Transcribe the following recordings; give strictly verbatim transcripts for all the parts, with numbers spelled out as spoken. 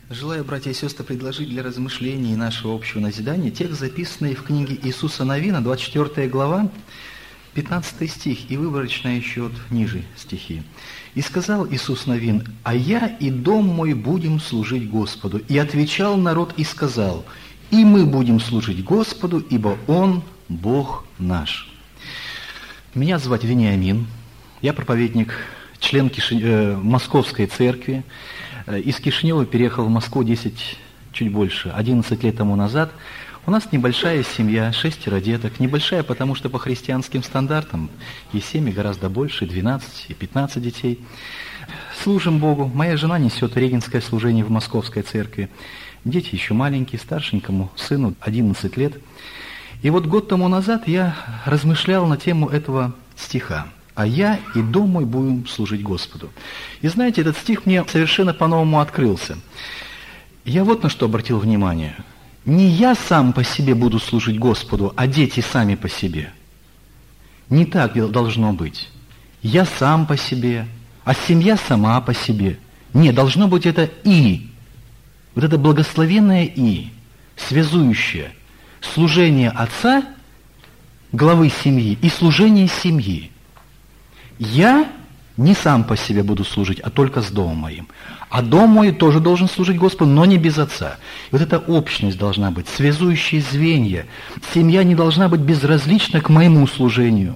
Желаю, братья и сестры, предложить для размышлений и нашего общего назидания текст, записанный в книге Иисуса Навина, двадцать четвёртая глава, пятнадцатый стих, и выборочно еще вот ниже стихи. «И сказал Иисус Навин: а я и дом мой будем служить Господу. И отвечал народ и сказал: и мы будем служить Господу, ибо Он Бог наш». Меня зовут Вениамин, я проповедник, член Киши... э, Московской церкви. Из Кишинева переехал в Москву десять, чуть больше, одиннадцать лет тому назад. У нас небольшая семья, шестеро деток. Небольшая, потому что по христианским стандартам и семьи гораздо больше, двенадцать и пятнадцать детей. Служим Богу. Моя жена несет регенское служение в Московской церкви. Дети еще маленькие, старшенькому сыну одиннадцать лет. И вот год тому назад я размышлял на тему этого стиха. «А я и дом мой будем служить Господу». И знаете, этот стих мне совершенно по-новому открылся. Я вот на что обратил внимание. Не я сам по себе буду служить Господу, а дети сами по себе. Не так должно быть. Я сам по себе, а семья сама по себе. Нет, должно быть это «и». Вот это благословенное «и», связующее служение отца, главы семьи, и служение семьи. Я не сам по себе буду служить, а только с домом моим. А дом мой тоже должен служить Господу, но не без отца. И вот эта общность должна быть, связующие звенья. Семья не должна быть безразлична к моему служению.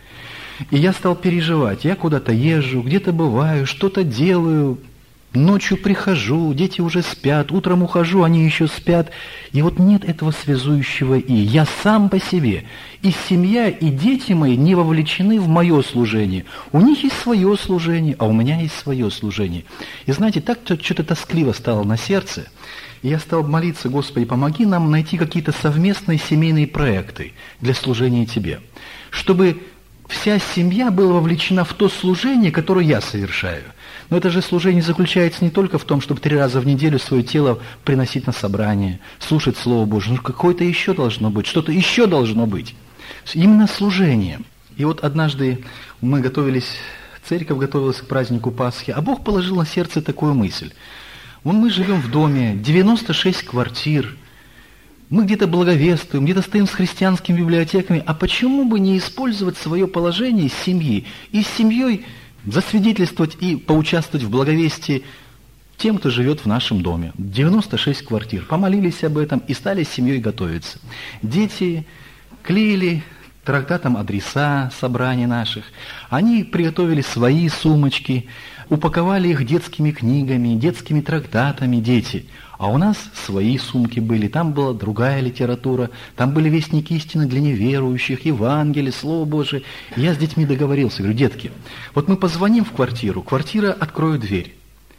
И я стал переживать. Я куда-то езжу, где-то бываю, что-то делаю, ночью прихожу, дети уже спят, утром ухожу, они еще спят. И вот нет этого связующего «и». Я сам по себе. И семья, и дети мои не вовлечены в мое служение. У них есть свое служение, а у меня есть свое служение. И знаете, так что-то тоскливо стало на сердце. И я стал молиться: Господи, помоги нам найти какие-то совместные семейные проекты для служения Тебе. Чтобы вся семья была вовлечена в то служение, которое я совершаю. Но это же служение заключается не только в том, чтобы три раза в неделю свое тело приносить на собрание, слушать Слово Божие. Ну, какое-то еще должно быть, что-то еще должно быть. Именно служение. И вот однажды мы готовились, церковь готовилась к празднику Пасхи, а Бог положил на сердце такую мысль. Вон мы живем в доме, девяносто шесть квартир, мы где-то благовествуем, где-то стоим с христианскими библиотеками, а почему бы не использовать свое положение семьи и с семьей засвидетельствовать и поучаствовать в благовестии тем, кто живет в нашем доме. девяносто шесть квартир. Помолились об этом и стали с семьей готовиться. Дети клеили трактатом адреса собраний наших. Они приготовили свои сумочки, упаковали их детскими книгами, детскими трактатами, дети. А у нас свои сумки были, там была другая литература, там были вестники истины для неверующих, Евангелие, Слово Божие. Я с детьми договорился, говорю: детки, вот мы позвоним в квартиру, квартира откроет дверь.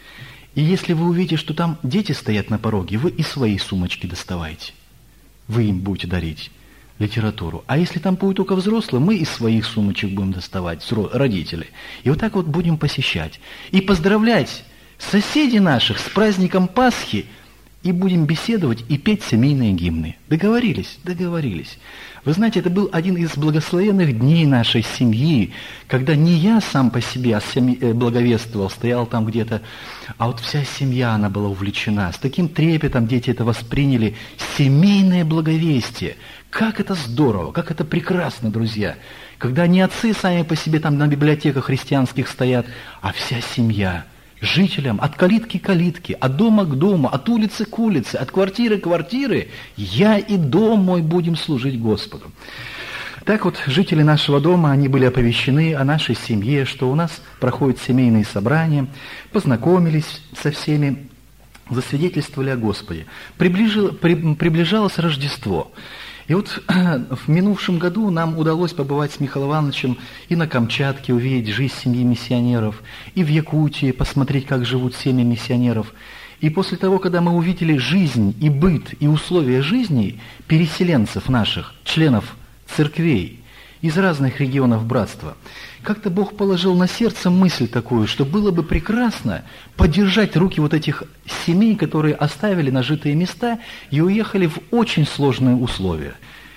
И если вы увидите, что там дети стоят на пороге, вы и свои сумочки доставайте. Вы им будете дарить литературу. А если там будет только взрослые, мы из своих сумочек будем доставать, родители. И вот так вот будем посещать. И поздравлять соседей наших с праздником Пасхи, и будем беседовать и петь семейные гимны. Договорились? Договорились. Вы знаете, это был один из благословенных дней нашей семьи, когда не я сам по себе благовествовал, стоял там где-то, а вот вся семья, она была увлечена. С таким трепетом дети это восприняли. Семейное благовестие. Как это здорово, как это прекрасно, друзья. Когда не отцы сами по себе там на библиотеках христианских стоят, а вся семья. Жителям от калитки к калитке, от дома к дому, от улицы к улице, от квартиры к квартире, я и дом мой будем служить Господу. Так вот, жители нашего дома, они были оповещены о нашей семье, что у нас проходят семейные собрания, познакомились со всеми, засвидетельствовали о Господе. Приближил, при, приближалось Рождество. И вот в минувшем году нам удалось побывать с Михаилом Ивановичем и на Камчатке, увидеть жизнь семьи миссионеров, и в Якутии посмотреть, как живут семьи миссионеров. И после того, когда мы увидели жизнь и быт, и условия жизни переселенцев наших, членов церквей из разных регионов братства, как-то Бог положил на сердце мысль такую, что было бы прекрасно поддержать руки вот этих семей, которые оставили нажитые места и уехали в очень сложные условия.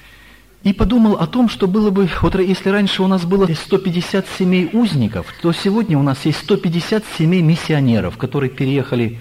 И подумал о том, что было бы, вот если раньше у нас было сто пятьдесят семей узников, то сегодня у нас есть сто пятьдесят семей миссионеров, которые переехали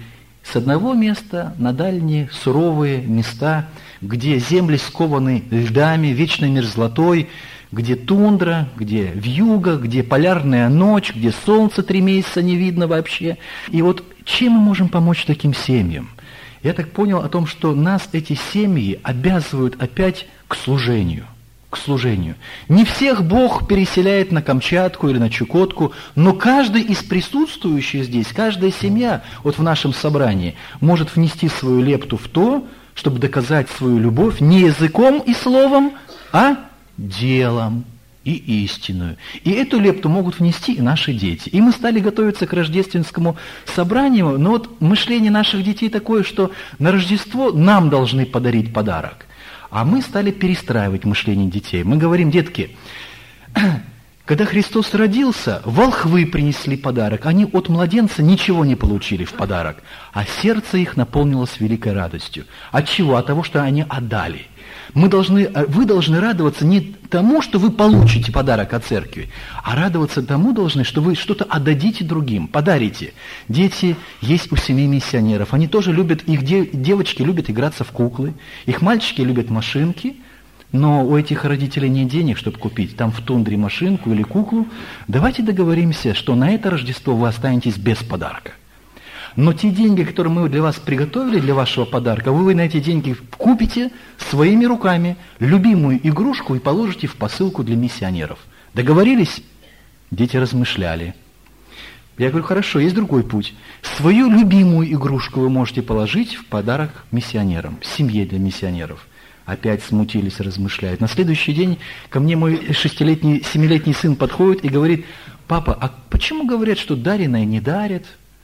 с одного места на дальние суровые места, где земли скованы льдами, вечной мерзлотой, где тундра, где вьюга, где полярная ночь, где солнце три месяца не видно вообще. И вот чем мы можем помочь таким семьям? Я так понял о том, что нас эти семьи обязывают опять к служению. К служению. Не всех Бог переселяет на Камчатку или на Чукотку, но каждый из присутствующих здесь, каждая семья вот в нашем собрании может внести свою лепту в то, чтобы доказать свою любовь не языком и словом, а делом и истинную. И эту лепту могут внести и наши дети. И мы стали готовиться к рождественскому собранию, но вот мышление наших детей такое, что на Рождество нам должны подарить подарок. А мы стали перестраивать мышление детей. Мы говорим: детки, когда Христос родился, волхвы принесли подарок. Они от младенца ничего не получили в подарок, а сердце их наполнилось великой радостью. От чего? От того, что они отдали. Мы должны, вы должны радоваться не тому, что вы получите подарок от церкви, а радоваться тому должны, что вы что-то отдадите другим, подарите. Дети есть у семей миссионеров. Они тоже любят, их девочки любят играться в куклы, их мальчики любят машинки, но у этих родителей нет денег, чтобы купить там в тундре машинку или куклу. Давайте договоримся, что на это Рождество вы останетесь без подарка. Но те деньги, которые мы для вас приготовили для вашего подарка, вы на эти деньги купите своими руками любимую игрушку и положите в посылку для миссионеров. Договорились? Дети размышляли. Я говорю: хорошо, есть другой путь. Свою любимую игрушку вы можете положить в подарок миссионерам, семье для миссионеров. Опять смутились, размышляют. На следующий день ко мне мой шестилетний, семилетний сын подходит и говорит: папа, а почему говорят, что дареное не дарят?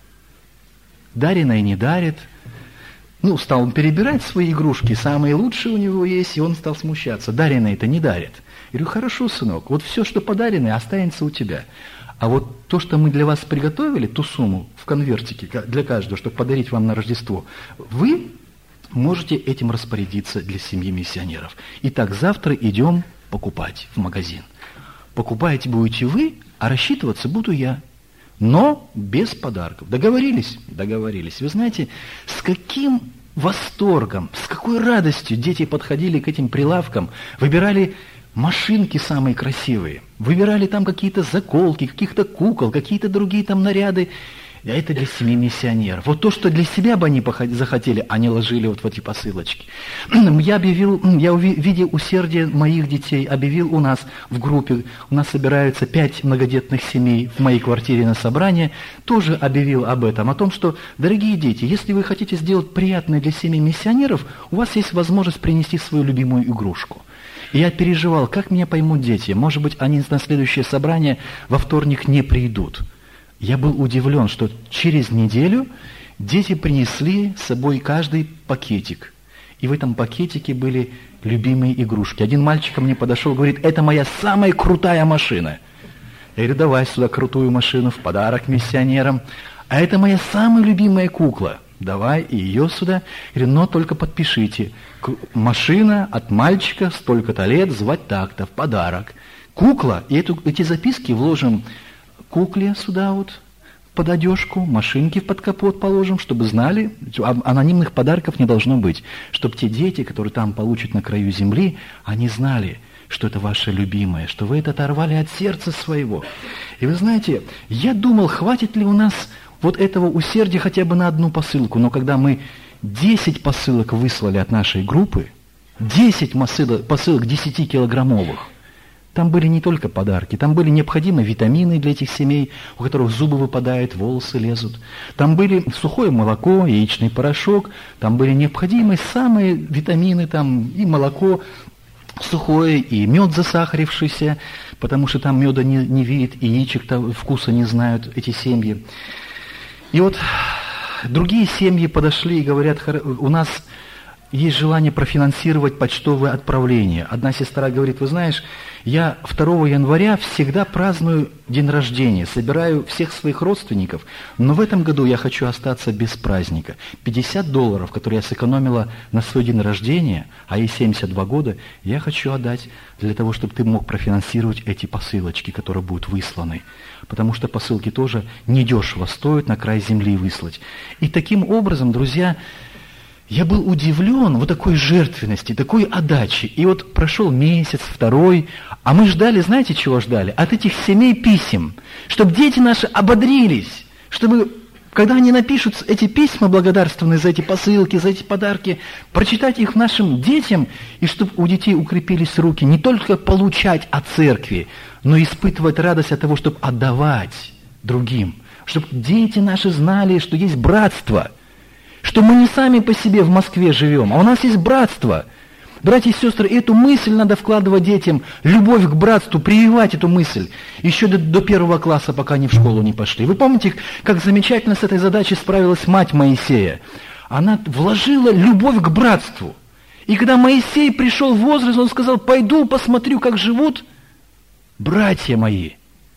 Дареное не дарит. Ну, стал он перебирать свои игрушки, самые лучшие у него есть, и он стал смущаться. Дареное это не дарит. Я говорю: хорошо, сынок, вот все, что подаренное, останется у тебя. А вот то, что мы для вас приготовили, ту сумму в конвертике для каждого, чтобы подарить вам на Рождество, вы можете этим распорядиться для семьи миссионеров. Итак, завтра идем покупать в магазин. Покупаете будете вы, а рассчитываться буду я. Но без подарков. Договорились? Договорились. Вы знаете, с каким восторгом, с какой радостью дети подходили к этим прилавкам, выбирали машинки самые красивые, выбирали там какие-то заколки, каких-то кукол, какие-то другие там наряды. А это для семьи миссионеров. Вот то, что для себя бы они захотели, они ложили вот в эти посылочки. Я объявил, я видя усердие моих детей, объявил у нас в группе, у нас собираются пять многодетных семей в моей квартире на собрание, тоже объявил об этом, о том, что, дорогие дети, если вы хотите сделать приятное для семьи миссионеров, у вас есть возможность принести свою любимую игрушку. И я переживал, как меня поймут дети, может быть, они на следующее собрание во вторник не придут. Я был удивлен, что через неделю дети принесли с собой каждый пакетик. И в этом пакетике были любимые игрушки. Один мальчик ко мне подошел и говорит: это моя самая крутая машина. Я говорю: давай сюда крутую машину в подарок миссионерам. А это моя самая любимая кукла. Давай и ее сюда. Я говорю: но только подпишите. Машина от мальчика столько-то лет, звать так-то, в подарок. Кукла, и эту, эти записки вложим кукле сюда вот, под одежку, машинки под капот положим, чтобы знали, анонимных подарков не должно быть, чтобы те дети, которые там получат на краю земли, они знали, что это ваше любимое, что вы это оторвали от сердца своего. И вы знаете, я думал, хватит ли у нас вот этого усердия хотя бы на одну посылку, но когда мы десять посылок выслали от нашей группы, десять посылок, посылок десятикилограммовых, там были не только подарки, там были необходимые витамины для этих семей, у которых зубы выпадают, волосы лезут. Там были сухое молоко, яичный порошок, там были необходимые самые витамины, там и молоко сухое, и мед засахарившийся, потому что там меда не, не видит, и яичек-то вкуса не знают эти семьи. И вот другие семьи подошли и говорят: у нас есть желание профинансировать почтовые отправления. Одна сестра говорит: вы знаешь, я второго января всегда праздную день рождения, собираю всех своих родственников, но в этом году я хочу остаться без праздника. пятьдесят долларов, которые я сэкономила на свой день рождения, а ей семьдесят два года, я хочу отдать для того, чтобы ты мог профинансировать эти посылочки, которые будут высланы. Потому что посылки тоже недешево стоят на край земли выслать. И таким образом, друзья, я был удивлен вот такой жертвенности, такой отдачи. И вот прошел месяц, второй, а мы ждали, знаете, чего ждали? От этих семей писем, чтобы дети наши ободрились, чтобы, когда они напишут эти письма благодарственные за эти посылки, за эти подарки, прочитать их нашим детям, и чтобы у детей укрепились руки не только получать от церкви, но и испытывать радость от того, чтобы отдавать другим, чтобы дети наши знали, что есть братство, что мы не сами по себе в Москве живем, а у нас есть братство. Братья и сестры, эту мысль надо вкладывать детям, любовь к братству, прививать эту мысль, еще до, до первого класса, пока они в школу не пошли. Вы помните, как замечательно с этой задачей справилась мать Моисея? Она вложила любовь к братству. И когда Моисей пришел в возраст, он сказал: пойду посмотрю, как живут братья мои.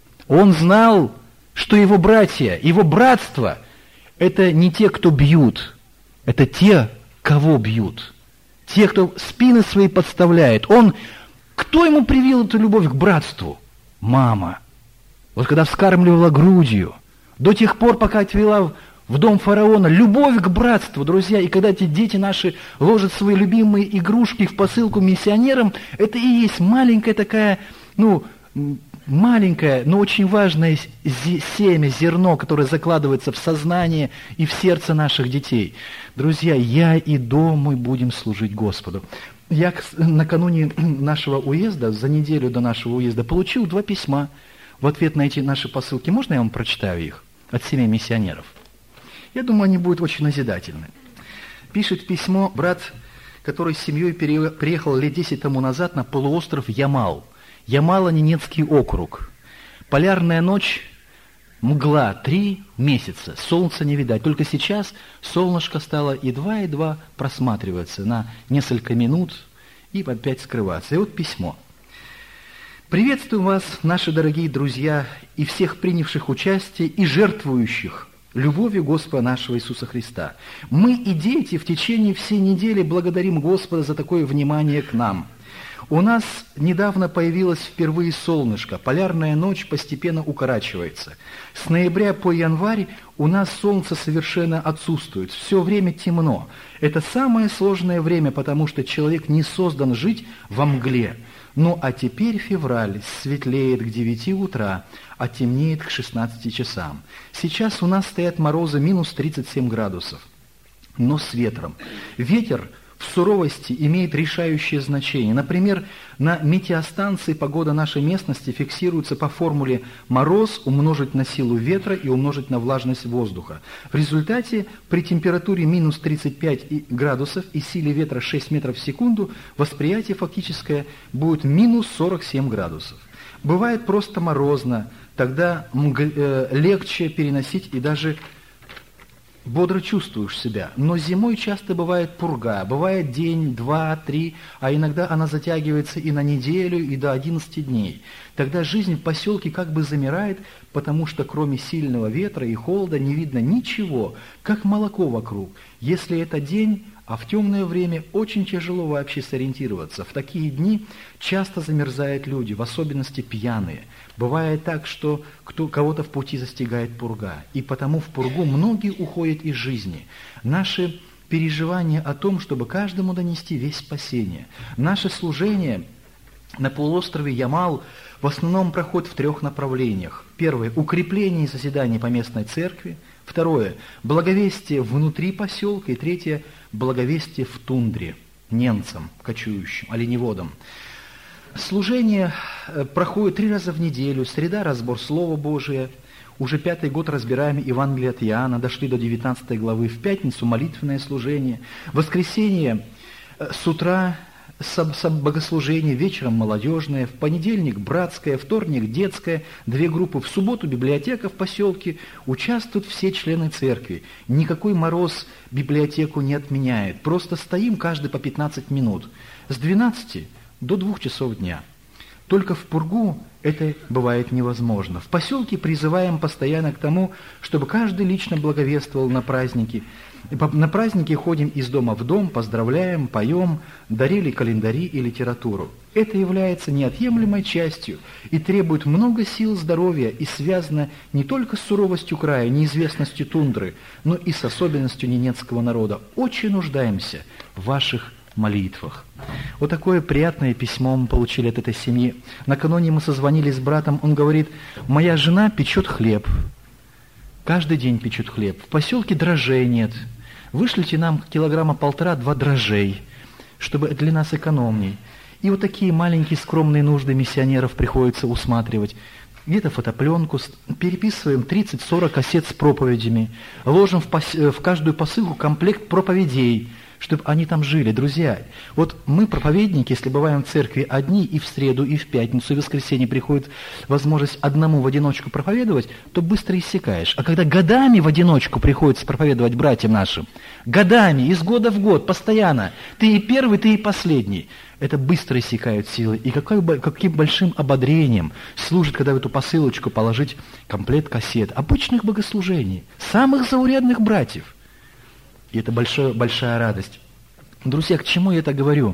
Он знал, что его братья, его братство – это не те, кто бьют, это те, кого бьют. Те, кто спины свои подставляет. Он, кто ему привил эту любовь к братству? Мама. Вот когда вскармливала грудью, до тех пор, пока отвела в дом фараона, любовь к братству, друзья. И когда эти дети наши ложат свои любимые игрушки в посылку миссионерам, это и есть маленькая такая, ну, маленькое, но очень важное семя, зерно, которое закладывается в сознание и в сердце наших детей. Друзья, я и дом мой будем служить Господу. Я накануне нашего уезда, за неделю до нашего уезда, получил два письма в ответ на эти наши посылки. Можно я вам прочитаю их? От семей миссионеров. Я думаю, они будут очень назидательны. Пишет письмо брат, который с семьей приехал лет десять тому назад на полуостров Ямал. Ямало-Ненецкий округ. Полярная ночь, мгла, три месяца, солнца не видать. Только сейчас солнышко стало едва-едва просматриваться на несколько минут и опять скрываться. И вот письмо. «Приветствую вас, наши дорогие друзья, и всех принявших участие и жертвующих любовью Господа нашего Иисуса Христа. Мы и дети в течение всей недели благодарим Господа за такое внимание к нам. У нас недавно появилось впервые солнышко, полярная ночь постепенно укорачивается. С ноября по январь у нас солнце совершенно отсутствует, все время темно. Это самое сложное время, потому что человек не создан жить во мгле. Ну а теперь февраль, светлеет к девяти утра, а темнеет к шестнадцати часам. Сейчас у нас стоят морозы минус тридцать семь градусов, но с ветром. Ветер в суровости имеет решающее значение. Например, на метеостанции погода нашей местности фиксируется по формуле мороз умножить на силу ветра и умножить на влажность воздуха. В результате при температуре минус тридцать пять градусов и силе ветра шесть метров в секунду восприятие фактическое будет минус сорок семь градусов. Бывает просто морозно, тогда э, легче переносить и даже бодро чувствуешь себя. Но зимой часто бывает пурга, бывает день, два, три, а иногда она затягивается и на неделю, и до одиннадцати дней. Тогда жизнь в поселке как бы замирает, потому что кроме сильного ветра и холода не видно ничего, как молоко вокруг. Если это день, а в темное время очень тяжело вообще сориентироваться. В такие дни часто замерзают люди, в особенности пьяные. Бывает так, что кто, кого-то в пути застигает пурга, и потому в пургу многие уходят из жизни. Наши переживания о том, чтобы каждому донести весть спасения. Наше служение на полуострове Ямал в основном проходит в трех направлениях. Первое – укрепление и созидание поместной церкви. Второе – благовестие внутри поселка. И третье – благовестие в тундре, немцам, кочующим, оленеводам. Служение проходит три раза в неделю. Среда – разбор Слова Божия. Уже пятый год разбираем Евангелие от Иоанна. Дошли до девятнадцатой главы. В пятницу молитвенное служение. В воскресенье с утра богослужение, вечером молодежное, в понедельник братское, вторник детское, две группы, в субботу библиотека в поселке, участвуют все члены церкви. Никакой мороз библиотеку не отменяет, просто стоим каждый по пятнадцать минут, с двенадцати до двух часов дня. Только в пургу это бывает невозможно. В поселке призываем постоянно к тому, чтобы каждый лично благовествовал на праздники. На праздники ходим из дома в дом, поздравляем, поем, дарили календари и литературу. Это является неотъемлемой частью и требует много сил, здоровья и связано не только с суровостью края, неизвестностью тундры, но и с особенностью ненецкого народа. Очень нуждаемся в ваших молитвах. Вот такое приятное письмо мы получили от этой семьи. Накануне мы созвонились с братом, он говорит: моя жена печет хлеб. Каждый день печет хлеб. В поселке дрожжей нет. Вышлите нам килограмма полтора-два дрожжей, чтобы для нас экономней. И вот такие маленькие скромные нужды миссионеров приходится усматривать. Где-то фотопленку, переписываем тридцать-сорок кассет с проповедями, ложим в, пос... в каждую посылку комплект проповедей, чтобы они там жили. Друзья, вот мы, проповедники, если бываем в церкви одни, и в среду, и в пятницу, и в воскресенье приходит возможность одному в одиночку проповедовать, то быстро иссякаешь. А когда годами в одиночку приходится проповедовать братьям нашим, годами, из года в год, постоянно, ты и первый, ты и последний, это быстро иссякают силы. И какой, каким большим ободрением служит, когда в эту посылочку положить комплект кассет обычных богослужений, самых заурядных братьев. И это большая, большая радость. Друзья, к чему я это говорю?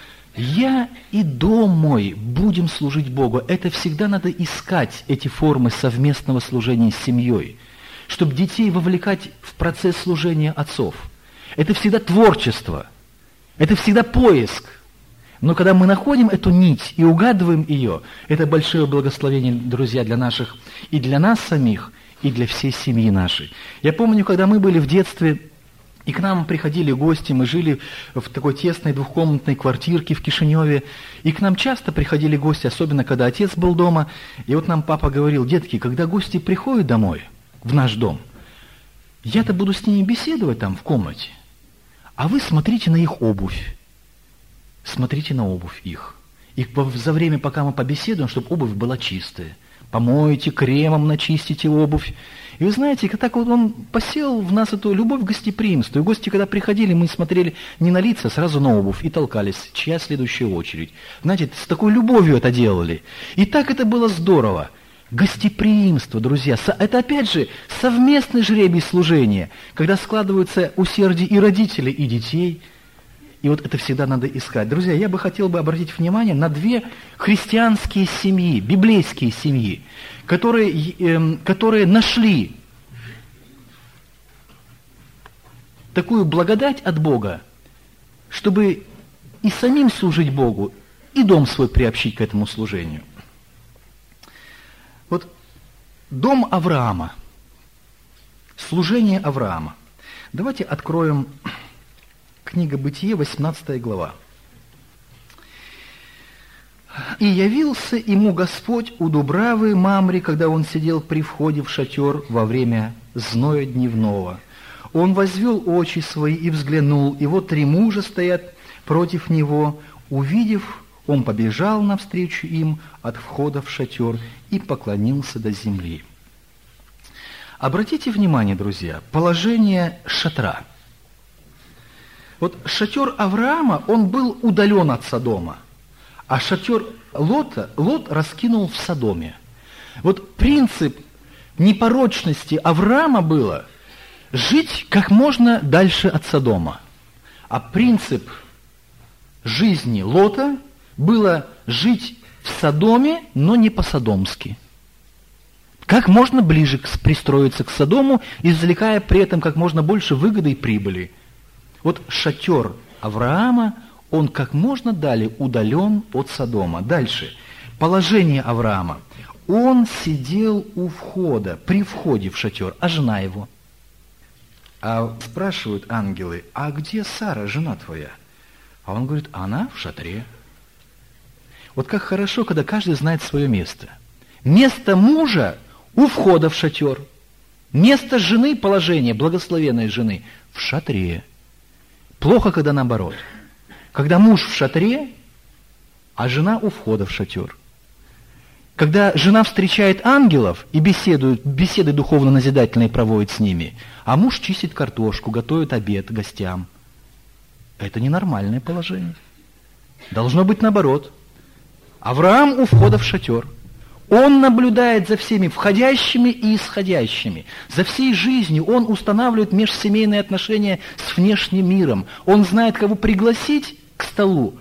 Я и дом мой будем служить Богу. Это всегда надо искать, эти формы совместного служения с семьей, чтобы детей вовлекать в процесс служения отцов. Это всегда творчество, это всегда поиск. Но когда мы находим эту нить и угадываем ее, это большое благословение, друзья, для наших, и для нас самих, и для всей семьи нашей. Я помню, когда мы были в детстве, и к нам приходили гости, мы жили в такой тесной двухкомнатной квартирке в Кишиневе, и к нам часто приходили гости, особенно когда отец был дома, и вот нам папа говорил: детки, когда гости приходят домой, в наш дом, я-то буду с ними беседовать там в комнате, а вы смотрите на их обувь, смотрите на обувь их, и за время, пока мы побеседуем, чтобы обувь была чистая, помойте, кремом начистите обувь. И вы знаете, так вот он посеял в нас эту любовь к гостеприимству. И гости, когда приходили, мы смотрели не на лица, сразу на обувь и толкались, чья следующая очередь. Знаете, с такой любовью это делали. И так это было здорово. Гостеприимство, друзья, это опять же совместный жребий служения, когда складываются усердие и родителей, и детей. И вот это всегда надо искать. Друзья, я бы хотел бы обратить внимание на две христианские семьи, библейские семьи, которые, э, которые нашли такую благодать от Бога, чтобы и самим служить Богу, и дом свой приобщить к этому служению. Вот дом Авраама, служение Авраама. Давайте откроем книга Бытие, восемнадцатая глава. «И явился ему Господь у Дубравы Мамри, когда он сидел при входе в шатер во время зноя дневного. Он возвел очи свои и взглянул, и вот три мужа стоят против него. Увидев, он побежал навстречу им от входа в шатер и поклонился до земли». Обратите внимание, друзья, положение шатра. Вот шатер Авраама, он был удален от Содома, а шатер Лота, Лот раскинул в Содоме. Вот принцип непорочности Авраама было жить как можно дальше от Содома, а принцип жизни Лота было жить в Содоме, но не по-содомски. Как можно ближе пристроиться к Содому, извлекая при этом как можно больше выгоды и прибыли. Вот шатер Авраама, он как можно далее удален от Содома. Дальше. Положение Авраама. Он сидел у входа, при входе в шатер, а жена его. А спрашивают ангелы: а где Сара, жена твоя? А он говорит: она в шатре. Вот как хорошо, когда каждый знает свое место. Место мужа у входа в шатер. Место жены, положение благословенной жены в шатре. Плохо, когда наоборот. Когда муж в шатре, а жена у входа в шатер. Когда жена встречает ангелов и беседует, беседы духовно-назидательные проводит с ними, а муж чистит картошку, готовит обед гостям. Это ненормальное положение. Должно быть наоборот. Авраам у входа в шатер. Он наблюдает за всеми входящими и исходящими. За всей жизнью он устанавливает межсемейные отношения с внешним миром. Он знает, кого пригласить к столу,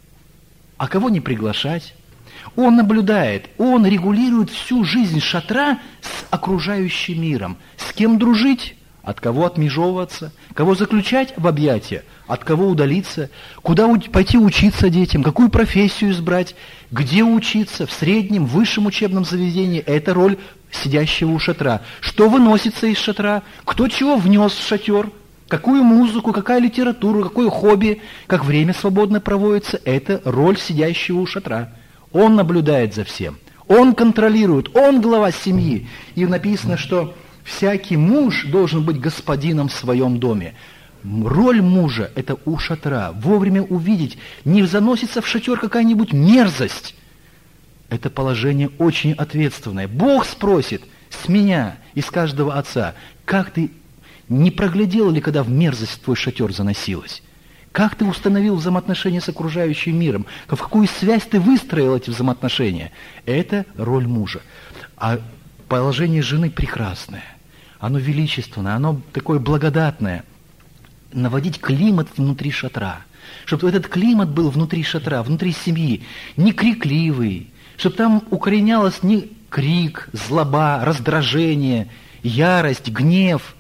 а кого не приглашать. Он наблюдает, он регулирует всю жизнь шатра с окружающим миром. С кем дружить, от кого отмежевываться, кого заключать в объятия, от кого удалиться, куда пойти учиться детям, какую профессию избрать, где учиться, в среднем, в высшем учебном заведении. Это роль сидящего у шатра. Что выносится из шатра, кто чего внес в шатер, какую музыку, какая литература, какое хобби, как время свободно проводится. Это роль сидящего у шатра. Он наблюдает за всем, он контролирует, он глава семьи. И написано, что всякий муж должен быть господином в своем доме. Роль мужа – это у шатра. Вовремя увидеть, не заносится в шатер какая-нибудь мерзость. Это положение очень ответственное. Бог спросит с меня и с каждого отца, как ты, не проглядел ли, когда в мерзость в твой шатер заносилась? Как ты установил взаимоотношения с окружающим миром? В какую связь ты выстроил эти взаимоотношения? Это роль мужа. А положение жены прекрасное. Оно величественное, оно такое благодатное. Наводить климат внутри шатра. Чтобы этот климат был внутри шатра, внутри семьи. Не крикливый. Чтобы там укоренялось не крик, злоба, раздражение, ярость, гнев.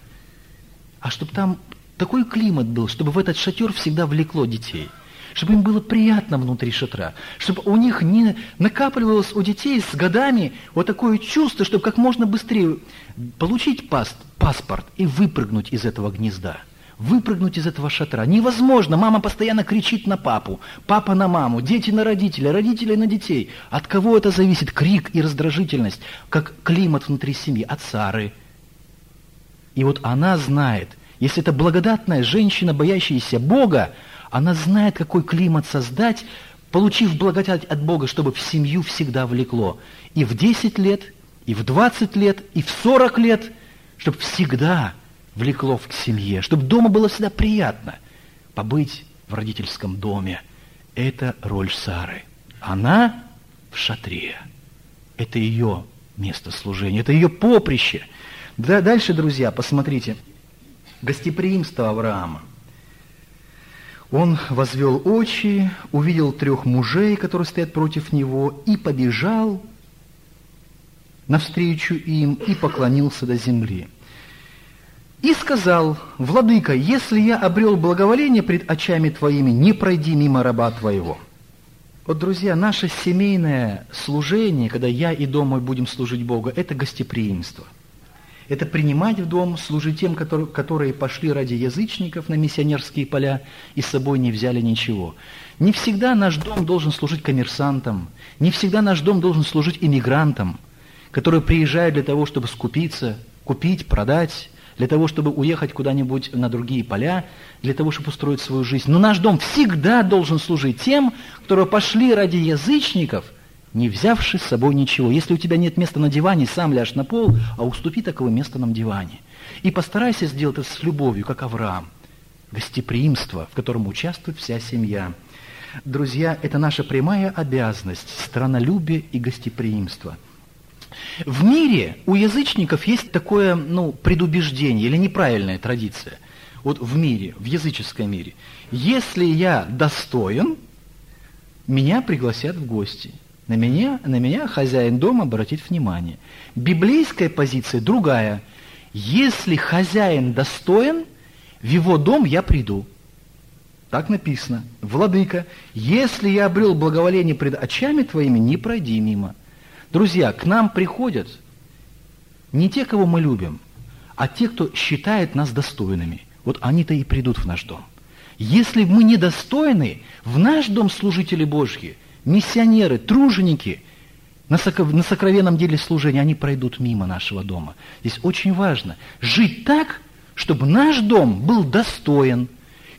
А чтобы там такой климат был, чтобы в этот шатер всегда влекло детей, чтобы им было приятно внутри шатра, чтобы у них не накапливалось у детей с годами вот такое чувство, чтобы как можно быстрее получить паст, паспорт и выпрыгнуть из этого гнезда, выпрыгнуть из этого шатра. Невозможно, мама постоянно кричит на папу, папа на маму, дети на родителей, родители на детей. От кого это зависит? Крик и раздражительность, как климат внутри семьи, от Сары. И вот она знает, если это благодатная женщина, боящаяся Бога, она знает, какой климат создать, получив благодать от Бога, чтобы в семью всегда влекло. И в десять лет, и в двадцать лет, и в сорок лет, чтобы всегда влекло к семье, чтобы дома было всегда приятно побыть в родительском доме. Это роль Сары. Она в шатре. Это ее место служения, это ее поприще. Да, дальше, друзья, посмотрите. Гостеприимство Авраама. Он возвел очи, увидел трех мужей, которые стоят против него, и побежал навстречу им, и поклонился до земли. И сказал: «Владыка, если я обрел благоволение пред очами твоими, не пройди мимо раба твоего». Вот, друзья, наше семейное служение, когда я и дом мой будем служить Богу, это гостеприимство. Это принимать в дом, служить тем, которые, которые пошли ради язычников на миссионерские поля и с собой не взяли ничего. Не всегда наш дом должен служить коммерсантам, не всегда наш дом должен служить иммигрантам, которые приезжают для того, чтобы скупиться, купить, продать, для того, чтобы уехать куда-нибудь на другие поля, для того, чтобы устроить свою жизнь. Но наш дом всегда должен служить тем, которые пошли ради язычников, не взявши с собой ничего. Если у тебя нет места на диване, сам ляжь на пол, а уступи таковое место на диване. И постарайся сделать это с любовью, как Авраам. Гостеприимство, в котором участвует вся семья. Друзья, это наша прямая обязанность, странолюбие и гостеприимство. В мире у язычников есть такое, ну, предубеждение или неправильная традиция. Вот в мире, в языческом мире. Если я достоин, меня пригласят в гости. На меня, на меня хозяин дома обратит внимание. Библейская позиция другая. Если хозяин достоин, в его дом я приду. Так написано. Владыка, если я обрел благоволение пред очами твоими, не пройди мимо. Друзья, к нам приходят не те, кого мы любим, а те, кто считает нас достойными. Вот они-то и придут в наш дом. Если мы недостойны, в наш дом служители Божьи, миссионеры, труженики на сокровенном деле служения, они пройдут мимо нашего дома. Здесь очень важно жить так, чтобы наш дом был достоин,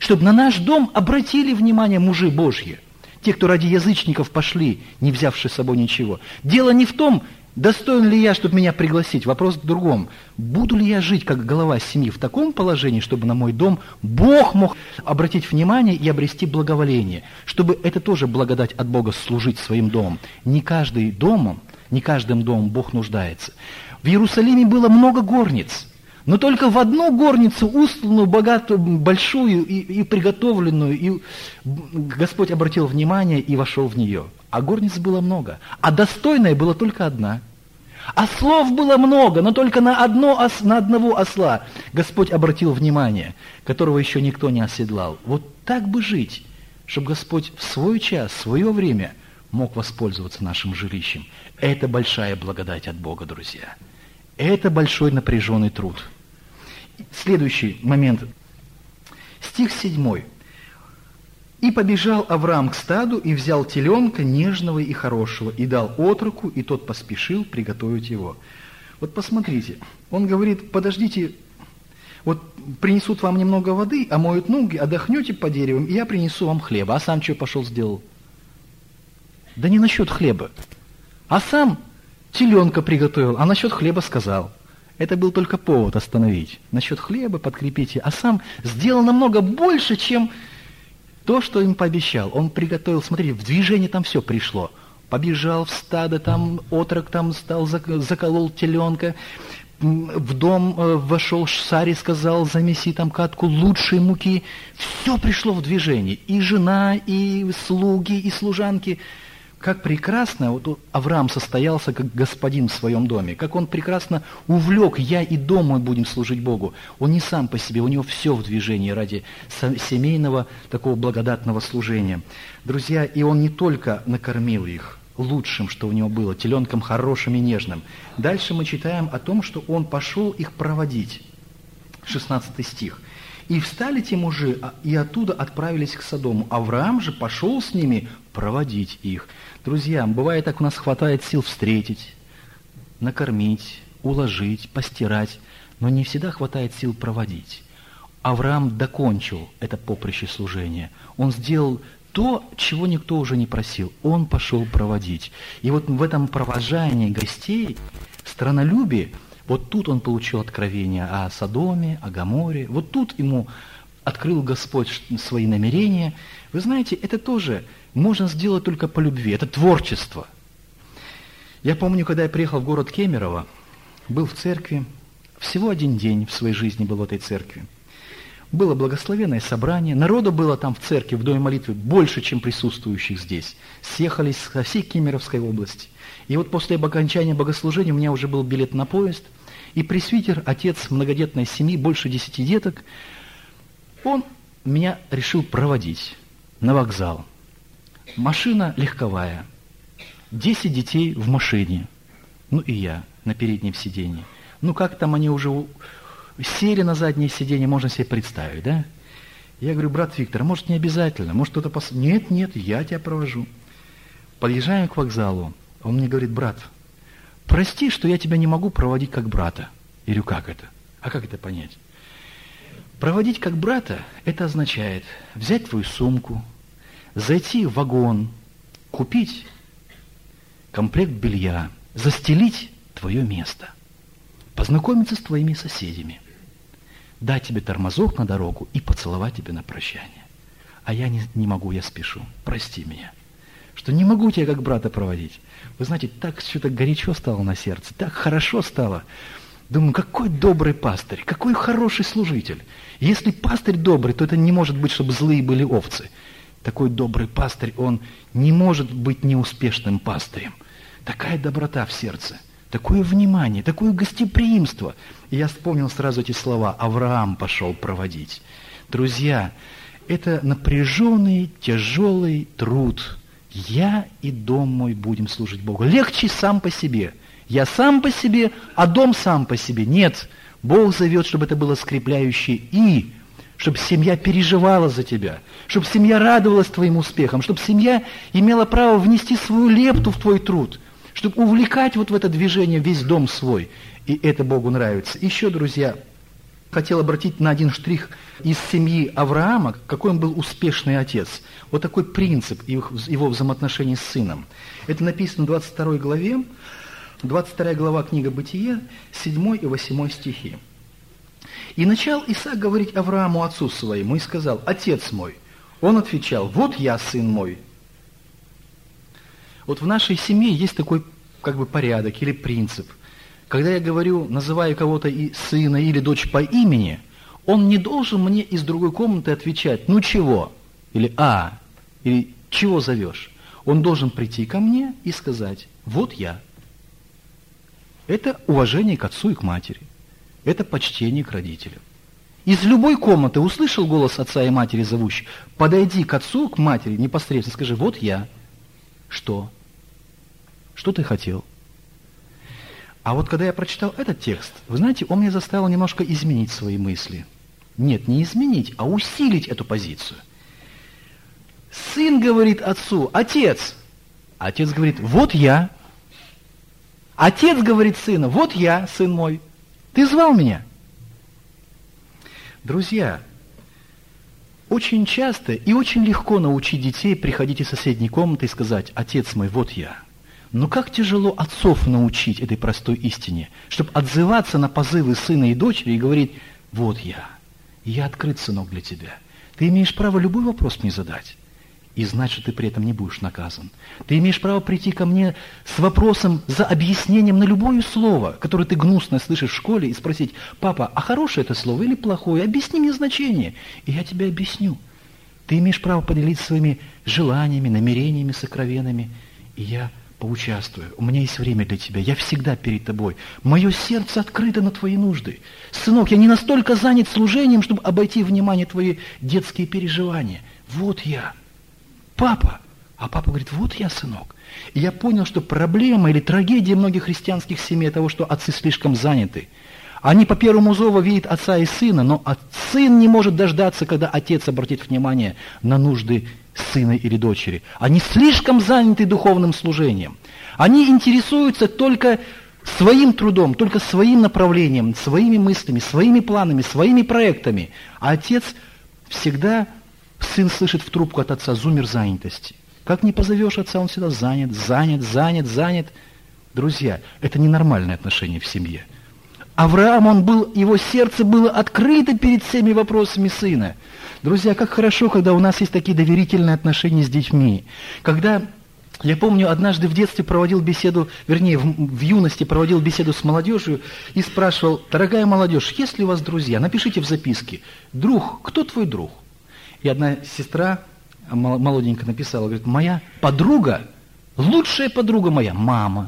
чтобы на наш дом обратили внимание мужи Божьи, те, кто ради язычников пошли, не взявши с собой ничего. Дело не в том, достоин ли я, чтобы меня пригласить, вопрос в другом. Буду ли я жить как глава семьи в таком положении, чтобы на мой дом Бог мог обратить внимание и обрести благоволение, чтобы это тоже благодать от Бога служить своим домом. Не каждый домом, не каждым домом Бог нуждается. В Иерусалиме было много горниц, но только в одну горницу, устланную, богатую, большую и, и приготовленную, и Господь обратил внимание и вошел в нее. А горниц было много, а достойная была только одна. Ослов было много, но только на, одно, на одного осла Господь обратил внимание, которого еще никто не оседлал. Вот так бы жить, чтобы Господь в свой час, в свое время мог воспользоваться нашим жилищем. Это большая благодать от Бога, друзья. Это большой напряженный труд. Следующий момент. Стих седьмой. «И побежал Авраам к стаду, и взял теленка нежного и хорошего, и дал отроку, и тот поспешил приготовить его». Вот посмотрите, он говорит, подождите, вот принесут вам немного воды, омоют ноги, отдохнете по деревам, и я принесу вам хлеба. А сам что пошел сделал? Да не насчет хлеба. А сам теленка приготовил, а насчет хлеба сказал. Это был только повод остановить. Насчет хлеба подкрепите, а сам сделал намного больше, чем то, что им пообещал. Он приготовил, смотрите, в движение там все пришло. Побежал в стадо, там отрок там стал, заколол теленка, в дом вошел Саре, сказал, замеси там катку лучшей муки. Все пришло в движение. И жена, и слуги, и служанки. Как прекрасно вот Авраам состоялся как господин в своем доме, как он прекрасно увлек, я и дом мой будем служить Богу. Он не сам по себе, у него все в движении ради семейного такого благодатного служения. Друзья, и он не только накормил их лучшим, что у него было, теленком хорошим и нежным. Дальше мы читаем о том, что он пошел их проводить. шестнадцатый стих. «И встали те мужи, и оттуда отправились к Содому. Авраам же пошел с ними проводить их». Друзья, бывает так, у нас хватает сил встретить, накормить, уложить, постирать, но не всегда хватает сил проводить. Авраам докончил это поприще служения. Он сделал то, чего никто уже не просил. Он пошел проводить. И вот в этом провожании гостей, странолюбии, вот тут он получил откровение о Содоме, о Гоморе. Вот тут ему открыл Господь свои намерения. Вы знаете, это тоже можно сделать только по любви. Это творчество. Я помню, когда я приехал в город Кемерово, был в церкви, всего один день в своей жизни был в этой церкви. Было благословенное собрание, народу было там в церкви, в доме молитвы, больше, чем присутствующих здесь. Съехались со всей Кемеровской области. И вот после окончания богослужения у меня уже был билет на поезд, и пресвитер, отец многодетной семьи, больше десяти деток, он меня решил проводить на вокзал. Машина легковая, десять детей в машине, ну и я на переднем сиденье. Ну как там они уже сели на заднее сиденье, можно себе представить, да? Я говорю, брат Виктор, может не обязательно, может кто-то пос... Нет, нет, я тебя провожу. Подъезжаем к вокзалу, он мне говорит, брат, прости, что я тебя не могу проводить как брата. Я говорю, как это? А как это понять? Проводить как брата, это означает взять твою сумку, зайти в вагон, купить комплект белья, застелить твое место, познакомиться с твоими соседями, дать тебе тормозок на дорогу и поцеловать тебя на прощание. А я не, не могу, я спешу, прости меня, что не могу тебя как брата проводить. Вы знаете, так что-то горячо стало на сердце, так хорошо стало. Думаю, какой добрый пастырь, какой хороший служитель. Если пастырь добрый, то это не может быть, чтобы злые были овцы. Такой добрый пастырь, он не может быть неуспешным пастырем. Такая доброта в сердце, такое внимание, такое гостеприимство. И я вспомнил сразу эти слова. Авраам пошел проводить. Друзья, это напряженный, тяжелый труд. Я и дом мой будем служить Богу. Легче сам по себе. Я сам по себе, а дом сам по себе. Нет, Бог зовет, чтобы это было скрепляющее «и», чтобы семья переживала за тебя, чтобы семья радовалась твоим успехам, чтобы семья имела право внести свою лепту в твой труд, чтобы увлекать вот в это движение весь дом свой. И это Богу нравится. Еще, друзья, хотел обратить на один штрих из семьи Авраама, какой он был успешный отец. Вот такой принцип его взаимоотношений с сыном. Это написано в двадцать второй главе, двадцать вторая глава книга Бытие, седьмой и восьмой стихи. «И начал Исаак говорить Аврааму, отцу своему, и сказал: Отец мой. Он отвечал: Вот я, сын мой». Вот в нашей семье есть такой как бы порядок или принцип. Когда я говорю, называю кого-то и сына или дочь по имени, он не должен мне из другой комнаты отвечать: ну чего? Или а, или чего зовешь? Он должен прийти ко мне и сказать: вот я. Это уважение к отцу и к матери. Это почтение к родителям. Из любой комнаты услышал голос отца и матери зовущий, подойди к отцу, к матери непосредственно, скажи: вот я. Что? Что ты хотел? А вот когда я прочитал этот текст, вы знаете, он меня заставил немножко изменить свои мысли. Нет, не изменить, а усилить эту позицию. Сын говорит отцу: отец. Отец говорит: вот я. Отец говорит сыну: вот я, сын мой. Ты звал меня. Друзья, очень часто и очень легко научить детей приходить из соседней комнаты и сказать: отец мой, вот я. Но как тяжело отцов научить этой простой истине, чтобы отзываться на позывы сына и дочери и говорить: вот я, я открыт, сынок, для тебя. Ты имеешь право любой вопрос мне задать, и знать, что ты при этом не будешь наказан. Ты имеешь право прийти ко мне с вопросом, за объяснением на любое слово, которое ты гнусно слышишь в школе, и спросить: папа, а хорошее это слово или плохое? Объясни мне значение, и я тебе объясню. Ты имеешь право поделиться своими желаниями, намерениями, сокровенными, и я поучаствую. У меня есть время для тебя, я всегда перед тобой. Мое сердце открыто на твои нужды. Сынок, я не настолько занят служением, чтобы обойти внимание твои детские переживания. Вот я. Папа. А папа говорит: вот я, сынок. И я понял, что проблема или трагедия многих христианских семей того, что отцы слишком заняты. Они по первому зову видят отца и сына, но сын не может дождаться, когда отец обратит внимание на нужды сына или дочери. Они слишком заняты духовным служением. Они интересуются только своим трудом, только своим направлением, своими мыслями, своими планами, своими проектами. А отец всегда... Сын слышит в трубку от отца зуммер занятости. Как не позовешь отца, он всегда занят, занят, занят, занят. Друзья, это ненормальное отношение в семье. Авраам, он был, его сердце было открыто перед всеми вопросами сына. Друзья, как хорошо, когда у нас есть такие доверительные отношения с детьми. Когда, я помню, однажды в детстве проводил беседу, вернее, в, в юности проводил беседу с молодежью и спрашивал: дорогая молодежь, есть ли у вас друзья? Напишите в записке: друг, кто твой друг? И одна сестра молоденькая написала, говорит: моя подруга, лучшая подруга моя, мама.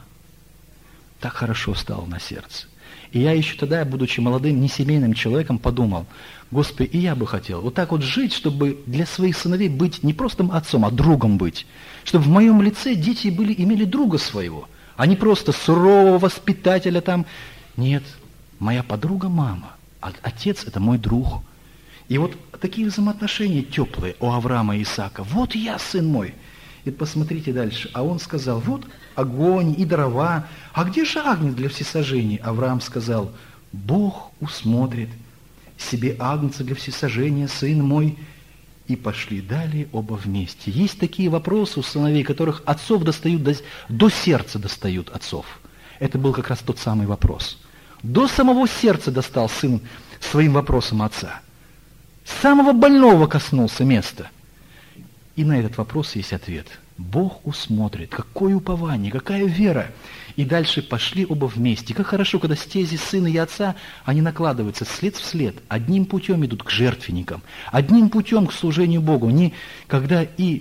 Так хорошо стало на сердце. И я еще тогда, будучи молодым, несемейным человеком, подумал: Господи, и я бы хотел вот так вот жить, чтобы для своих сыновей быть не просто отцом, а другом быть. Чтобы в моем лице дети были, имели друга своего, а не просто сурового воспитателя там. Нет, моя подруга мама, а отец – это мой друг. И вот такие взаимоотношения теплые у Авраама и Исаака. Вот я, сын мой. И посмотрите дальше. А он сказал: вот огонь и дрова. А где же агнец для всесожжения? Авраам сказал: Бог усмотрит себе агнца для всесожжения, сын мой. И пошли далее оба вместе. Есть такие вопросы у сыновей, которых отцов достают, до, до сердца достают отцов. Это был как раз тот самый вопрос. До самого сердца достал сын своим вопросом отца. Самого больного коснулся места. И на этот вопрос есть ответ. Бог усмотрит. Какое упование, какая вера. И дальше пошли оба вместе. Как хорошо, когда стези сына и отца, они накладываются след в след. Одним путем идут к жертвенникам. Одним путем к служению Богу. Не, когда и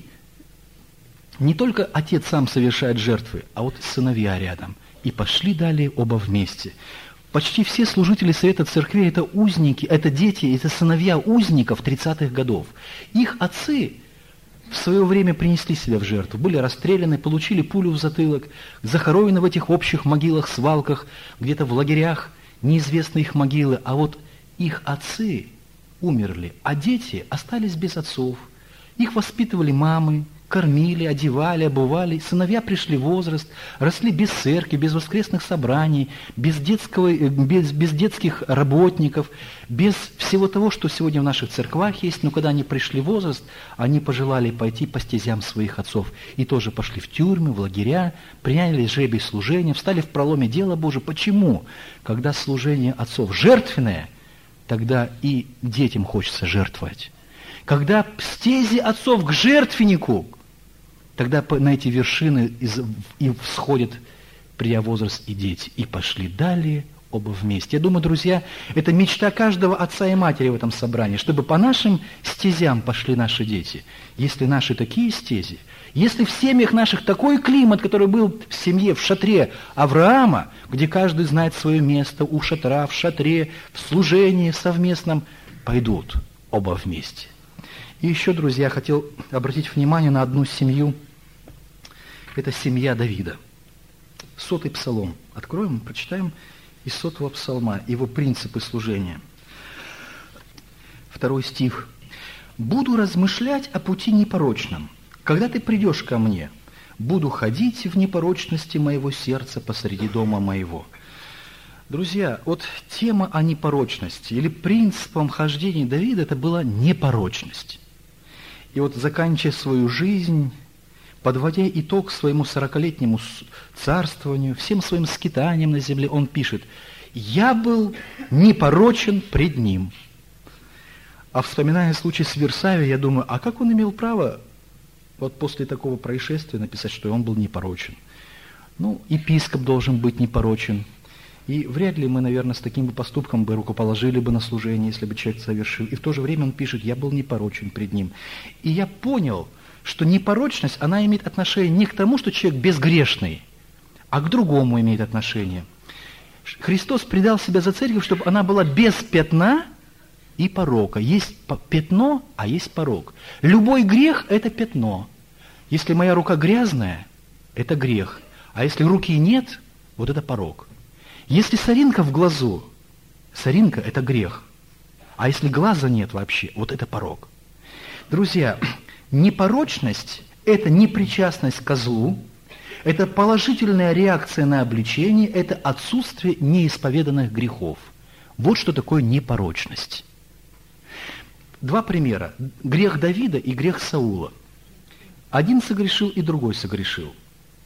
не только отец сам совершает жертвы, а вот сыновья рядом. И пошли далее оба вместе. Почти все служители Совета Церквей – это узники, это дети, это сыновья узников тридцатых годов. Их отцы в свое время принесли себя в жертву, были расстреляны, получили пулю в затылок, захоронены в этих общих могилах, свалках, где-то в лагерях, неизвестны их могилы. А вот их отцы умерли, а дети остались без отцов. Их воспитывали мамы, кормили, одевали, обували. Сыновья пришли в возраст, росли без церкви, без воскресных собраний, без, детского, без, без детских работников, без всего того, что сегодня в наших церквах есть. Но когда они пришли в возраст, они пожелали пойти по стезям своих отцов. И тоже пошли в тюрьмы, в лагеря, приняли жребий служения, встали в проломе дела Божия. Почему? Когда служение отцов жертвенное, тогда и детям хочется жертвовать. Когда стези отцов к жертвеннику, тогда на эти вершины и всходят, придя возраст, и дети. И пошли далее оба вместе. Я думаю, друзья, это мечта каждого отца и матери в этом собрании, чтобы по нашим стезям пошли наши дети. Если наши такие стези, если в семьях наших такой климат, который был в семье, в шатре Авраама, где каждый знает свое место, у шатра, в шатре, в служении совместном, пойдут оба вместе. И еще, друзья, хотел обратить внимание на одну семью. Это семья Давида. Сотый псалом. Откроем, прочитаем из сотого псалма, его принципы служения. Второй стих. «Буду размышлять о пути непорочном. Когда ты придешь ко мне, буду ходить в непорочности моего сердца посреди дома моего». Друзья, вот тема о непорочности или принципом хождения Давида это была непорочность. И вот, заканчивая свою жизнь, подводя итог своему сорокалетнему царствованию, всем своим скитаниям на земле, он пишет: «Я был непорочен пред ним». А вспоминая случай с Версавией, я думаю, а как он имел право вот после такого происшествия написать, что он был непорочен? Ну, епископ должен быть непорочен. И вряд ли мы, наверное, с таким поступком бы рукоположили бы на служение, если бы человек совершил. И в то же время он пишет: «Я был непорочен пред ним». И я понял, что непорочность, она имеет отношение не к тому, что человек безгрешный, а к другому имеет отношение. Христос предал себя за церковь, чтобы она была без пятна и порока. Есть пятно, а есть порок. Любой грех – это пятно. Если моя рука грязная, это грех. А если руки нет, вот это порок. Если соринка в глазу, соринка – это грех. А если глаза нет вообще, вот это порок. Друзья, непорочность – это непричастность ко злу, это положительная реакция на обличение, это отсутствие неисповеданных грехов. Вот что такое непорочность. Два примера. Грех Давида и грех Саула. Один согрешил, и другой согрешил.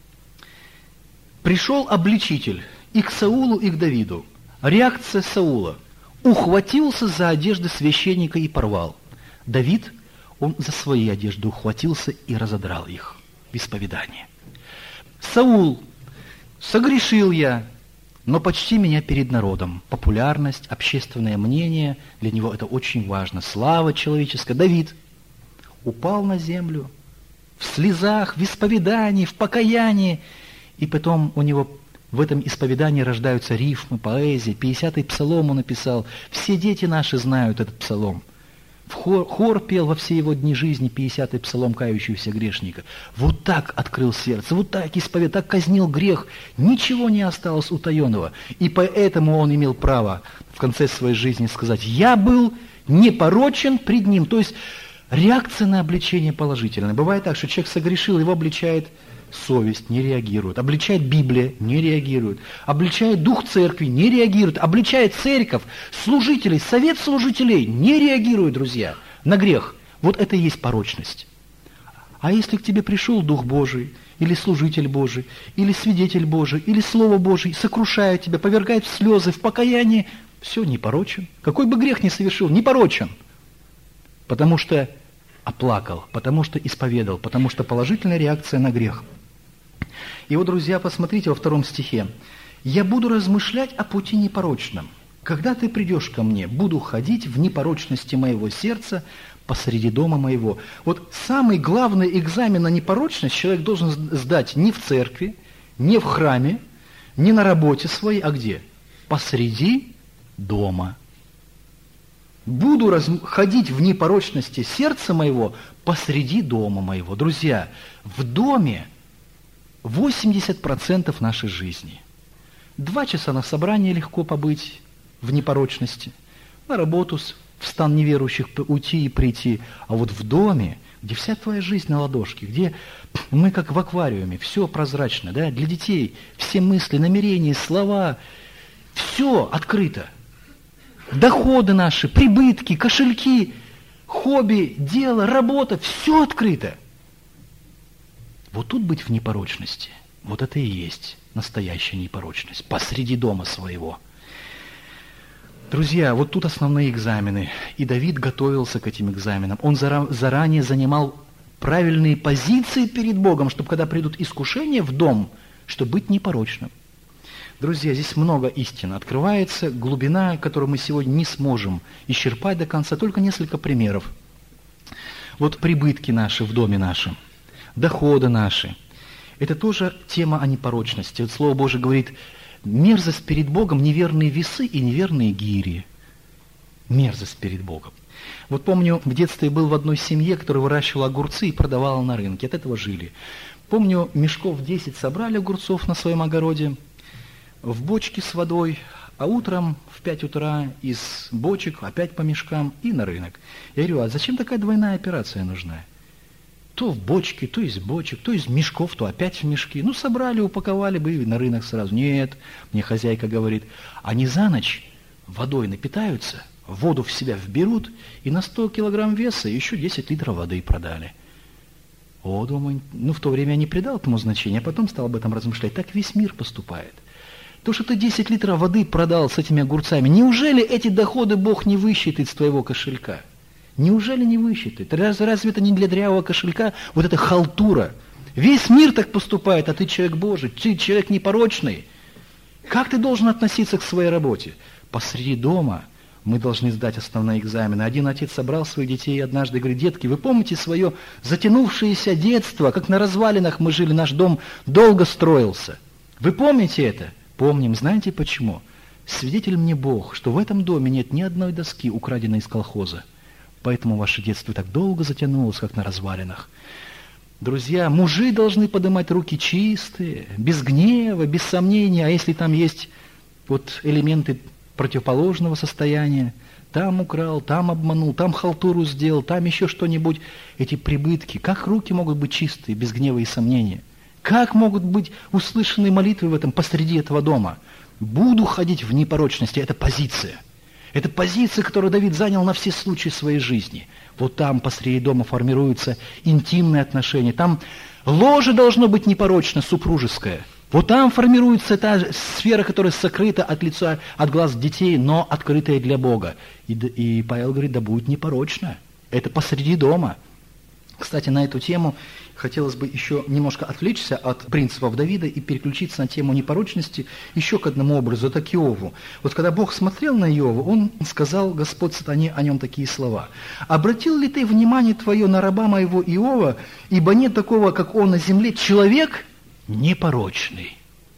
Пришел обличитель и к Саулу, и к Давиду. Реакция Саула. Ухватился за одежды священника и порвал. Давид, он за свои одежды ухватился и разодрал их в исповедании. Саул: согрешил я, но почти меня перед народом. Популярность, общественное мнение, для него это очень важно. Слава человеческая. Давид упал на землю в слезах, в исповедании, в покаянии. И потом у него в этом исповедании рождаются рифмы, поэзия. пятидесятый псалом он написал. Все дети наши знают этот псалом. В хор, хор пел во все его дни жизни пятидесятый псалом кающегося грешника. Вот так открыл сердце, вот так исповедал, так казнил грех. Ничего не осталось утаенного. И поэтому он имел право в конце своей жизни сказать: «Я был непорочен пред ним». То есть реакция на обличение положительная. Бывает так, что человек согрешил, его обличает совесть, не реагирует. Обличает Библия, не реагирует. Обличает Дух Церкви, не реагирует. Обличает Церковь, служителей, совет служителей, не реагирует, друзья, на грех. Вот это и есть порочность. А если к тебе пришел Дух Божий, или служитель Божий, или свидетель Божий, или Слово Божие, сокрушает тебя, повергает в слезы, в покаяние, все, не порочен. Какой бы грех ни совершил, не порочен. Потому что оплакал, потому что исповедал, потому что положительная реакция на грех. И вот, друзья, посмотрите во втором стихе. «Я буду размышлять о пути непорочном. Когда ты придешь ко мне, буду ходить в непорочности моего сердца посреди дома моего». Вот самый главный экзамен на непорочность человек должен сдать не в церкви, не в храме, не на работе своей, а где? Посреди дома. «Буду раз... ходить в непорочности сердца моего посреди дома моего». Друзья, в доме восемьдесят процентов нашей жизни. Два часа на собрание легко побыть в непорочности, на работу в стан неверующих уйти и прийти. А вот в доме, где вся твоя жизнь на ладошке, где мы как в аквариуме, все прозрачно, да, для детей, все мысли, намерения, слова, все открыто. Доходы наши, прибытки, кошельки, хобби, дело, работа, все открыто. Вот тут быть в непорочности, вот это и есть настоящая непорочность, посреди дома своего. Друзья, вот тут основные экзамены. И Давид готовился к этим экзаменам. Он заранее занимал правильные позиции перед Богом, чтобы когда придут искушения в дом, чтобы быть непорочным. Друзья, здесь много истин. Открывается глубина, которую мы сегодня не сможем исчерпать до конца. Только несколько примеров. Вот прибытки наши в доме нашем, доходы наши. Это тоже тема о непорочности. Вот Слово Божие говорит: мерзость перед Богом, неверные весы и неверные гири. Мерзость перед Богом. Вот помню, в детстве был в одной семье, которая выращивала огурцы и продавала на рынке. От этого жили. Помню, мешков десять собрали огурцов на своем огороде, в бочке с водой, а утром в пять утра из бочек опять по мешкам и на рынок. Я говорю, а зачем такая двойная операция нужна? То в бочке, то из бочек, то из мешков, то опять в мешки. Ну, собрали, упаковали бы и на рынок сразу. Нет, мне хозяйка говорит, они за ночь водой напитаются, воду в себя вберут, и на сто килограмм веса еще десять литров воды продали. О, думаю, ну, в то время я не придал этому значения, а потом стал об этом размышлять. Так весь мир поступает. То, что ты десять литров воды продал с этими огурцами, неужели эти доходы Бог не высчитает с твоего кошелька? Неужели не высчитает? Разве, разве это не для дрявого кошелька вот эта халтура? Весь мир так поступает, а ты человек Божий, ты человек непорочный. Как ты должен относиться к своей работе? Посреди дома мы должны сдать основные экзамены. Один отец собрал своих детей и однажды говорит: детки, вы помните свое затянувшееся детство, как на развалинах мы жили, наш дом долго строился? Вы помните это? Помним. Знаете почему? Свидетель мне Бог, что в этом доме нет ни одной доски, украденной из колхоза. Поэтому ваше детство так долго затянулось, как на развалинах. Друзья, мужи должны поднимать руки чистые, без гнева, без сомнения. А если там есть вот элементы противоположного состояния, там украл, там обманул, там халтуру сделал, там еще что-нибудь, эти прибытки, как руки могут быть чистые, без гнева и сомнения? Как могут быть услышаны молитвы в этом посреди этого дома? Буду ходить в непорочности, это позиция. Это позиция, которую Давид занял на все случаи своей жизни. Вот там посреди дома формируются интимные отношения. Там ложе должно быть непорочно, супружеское. Вот там формируется та сфера, которая сокрыта от лица, от глаз детей, но открытая для Бога. И, и Павел говорит, да будет непорочно. Это посреди дома. Кстати, на эту тему хотелось бы еще немножко отвлечься от принципов Давида и переключиться на тему непорочности еще к одному образу, это к Иову. Вот когда Бог смотрел на Иова, Он сказал Господь сатане о нем такие слова. «Обратил ли ты внимание твое на раба моего Иова, ибо нет такого, как он на земле, человек непорочный».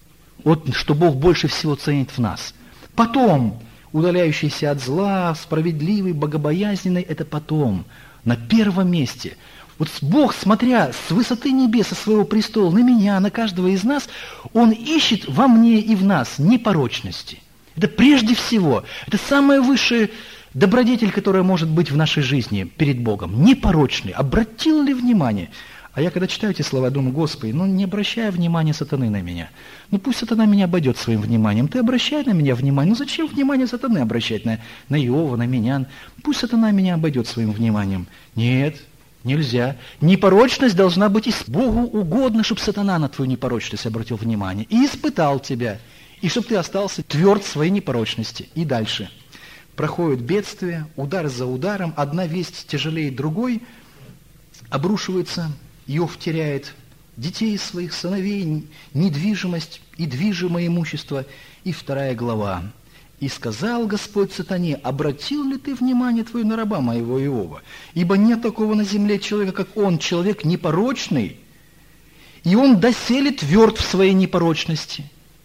Вот что Бог больше всего ценит в нас. Потом, удаляющийся от зла, справедливый, богобоязненный, это потом, на первом месте. Вот Бог, смотря с высоты небес, со своего престола, на меня, на каждого из нас, Он ищет во мне и в нас непорочности. Это прежде всего, это самая высшая добродетель, которая может быть в нашей жизни перед Богом. Непорочный. Обратил ли внимание? А я когда читаю эти слова, думаю, Господи, ну не обращай внимания сатаны на меня. Ну пусть сатана меня обойдет своим вниманием. Ты обращай на меня внимание. Ну зачем внимание сатаны обращать на, на Иова, на меня? Пусть сатана меня обойдет своим вниманием. Нет. Нельзя. Непорочность должна быть и Богу угодно, чтобы сатана на твою непорочность обратил внимание и испытал тебя, и чтобы ты остался тверд в своей непорочности. И дальше. Проходит бедствие, удар за ударом, одна весть тяжелее другой, обрушивается, Иов теряет детей своих, сыновей, недвижимость и движимое имущество. И вторая глава. «И сказал Господь сатане, обратил ли ты внимание твое на раба моего Иова? Ибо нет такого на земле человека, как он, человек непорочный, и он доселе тверд в своей непорочности.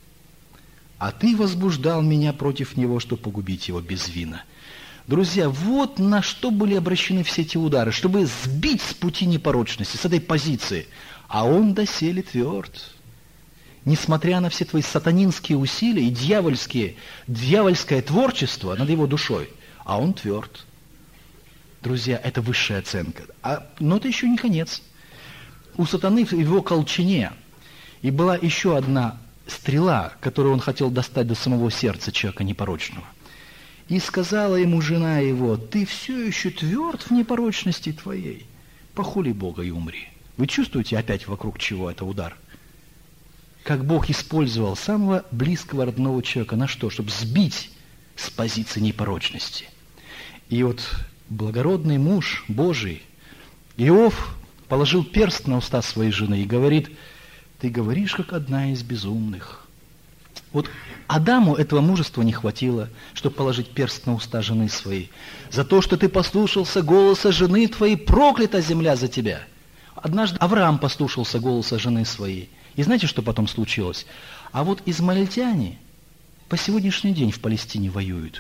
А ты возбуждал меня против него, чтобы погубить его без вина». Друзья, вот на что были обращены все эти удары, чтобы сбить с пути непорочности, с этой позиции. А он доселе тверд. Несмотря на все твои сатанинские усилия и дьявольские, дьявольское творчество над его душой, а он тверд. Друзья, это высшая оценка. А, но это еще не конец. У сатаны в его колчине и была еще одна стрела, которую он хотел достать до самого сердца человека непорочного. И сказала ему жена его: ты все еще тверд в непорочности твоей, похули Бога и умри. Вы чувствуете опять вокруг чего это удар? Как Бог использовал самого близкого родного человека на что? Чтобы сбить с позиции непорочности. И вот благородный муж Божий Иов положил перст на уста своей жены и говорит: ты говоришь, как одна из безумных. Вот Адаму этого мужества не хватило, чтобы положить перст на уста жены своей. За то, что ты послушался голоса жены твоей, проклята земля за тебя. Однажды Авраам послушался голоса жены своей. И знаете, что потом случилось? А вот измаильтяне по сегодняшний день в Палестине воюют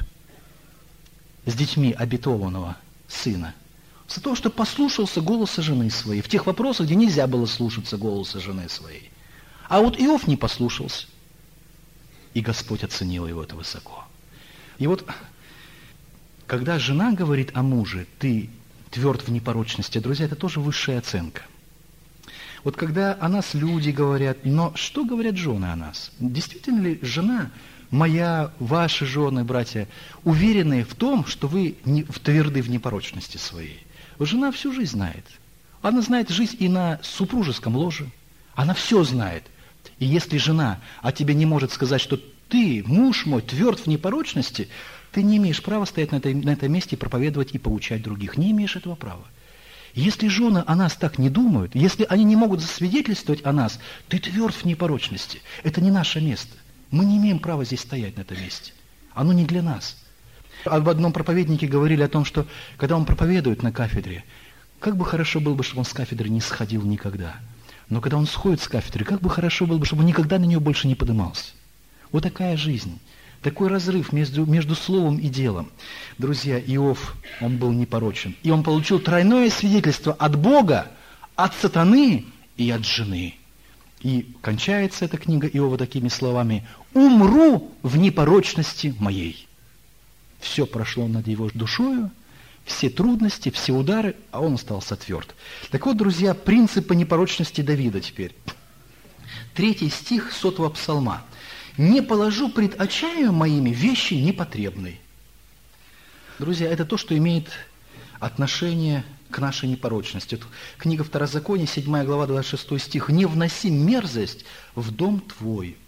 с детьми обетованного сына. За то, что послушался голоса жены своей в тех вопросах, где нельзя было слушаться голоса жены своей. А вот Иов не послушался. И Господь оценил его это высоко. И вот, когда жена говорит о муже: ты тверд в непорочности, друзья, это тоже высшая оценка. Вот когда о нас люди говорят, но что говорят жены о нас? Действительно ли жена, моя, ваши жены, братья, уверены в том, что вы не, тверды в непорочности своей? Жена всю жизнь знает. Она знает жизнь и на супружеском ложе. Она все знает. И если жена о тебе не может сказать, что ты, муж мой, тверд в непорочности, ты не имеешь права стоять на, этой, на этом месте и проповедовать и поучать других. Не имеешь этого права. Если жены о нас так не думают, если они не могут засвидетельствовать о нас, ты тверд в непорочности. Это не наше место. Мы не имеем права здесь стоять на этом месте. Оно не для нас. Об одном проповеднике говорили о том, что когда он проповедует на кафедре, как бы хорошо было бы, чтобы он с кафедры не сходил никогда. Но когда он сходит с кафедры, как бы хорошо было бы, чтобы он никогда на нее больше не поднимался. Вот такая жизнь. Такой разрыв между, между словом и делом. Друзья, Иов, он был непорочен. И он получил тройное свидетельство от Бога, от сатаны и от жены. И кончается эта книга Иова такими словами: «Умру в непорочности моей». Все прошло над его душою, все трудности, все удары, а он остался тверд. Так вот, друзья, принципы непорочности Давида теперь. Третий стих сотого псалма. «Не положу пред очами моими вещи непотребной». Друзья, это то, что имеет отношение к нашей непорочности. Книга Второзакония, седьмая глава, двадцать шестой стих. «Не вноси мерзость в дом твой».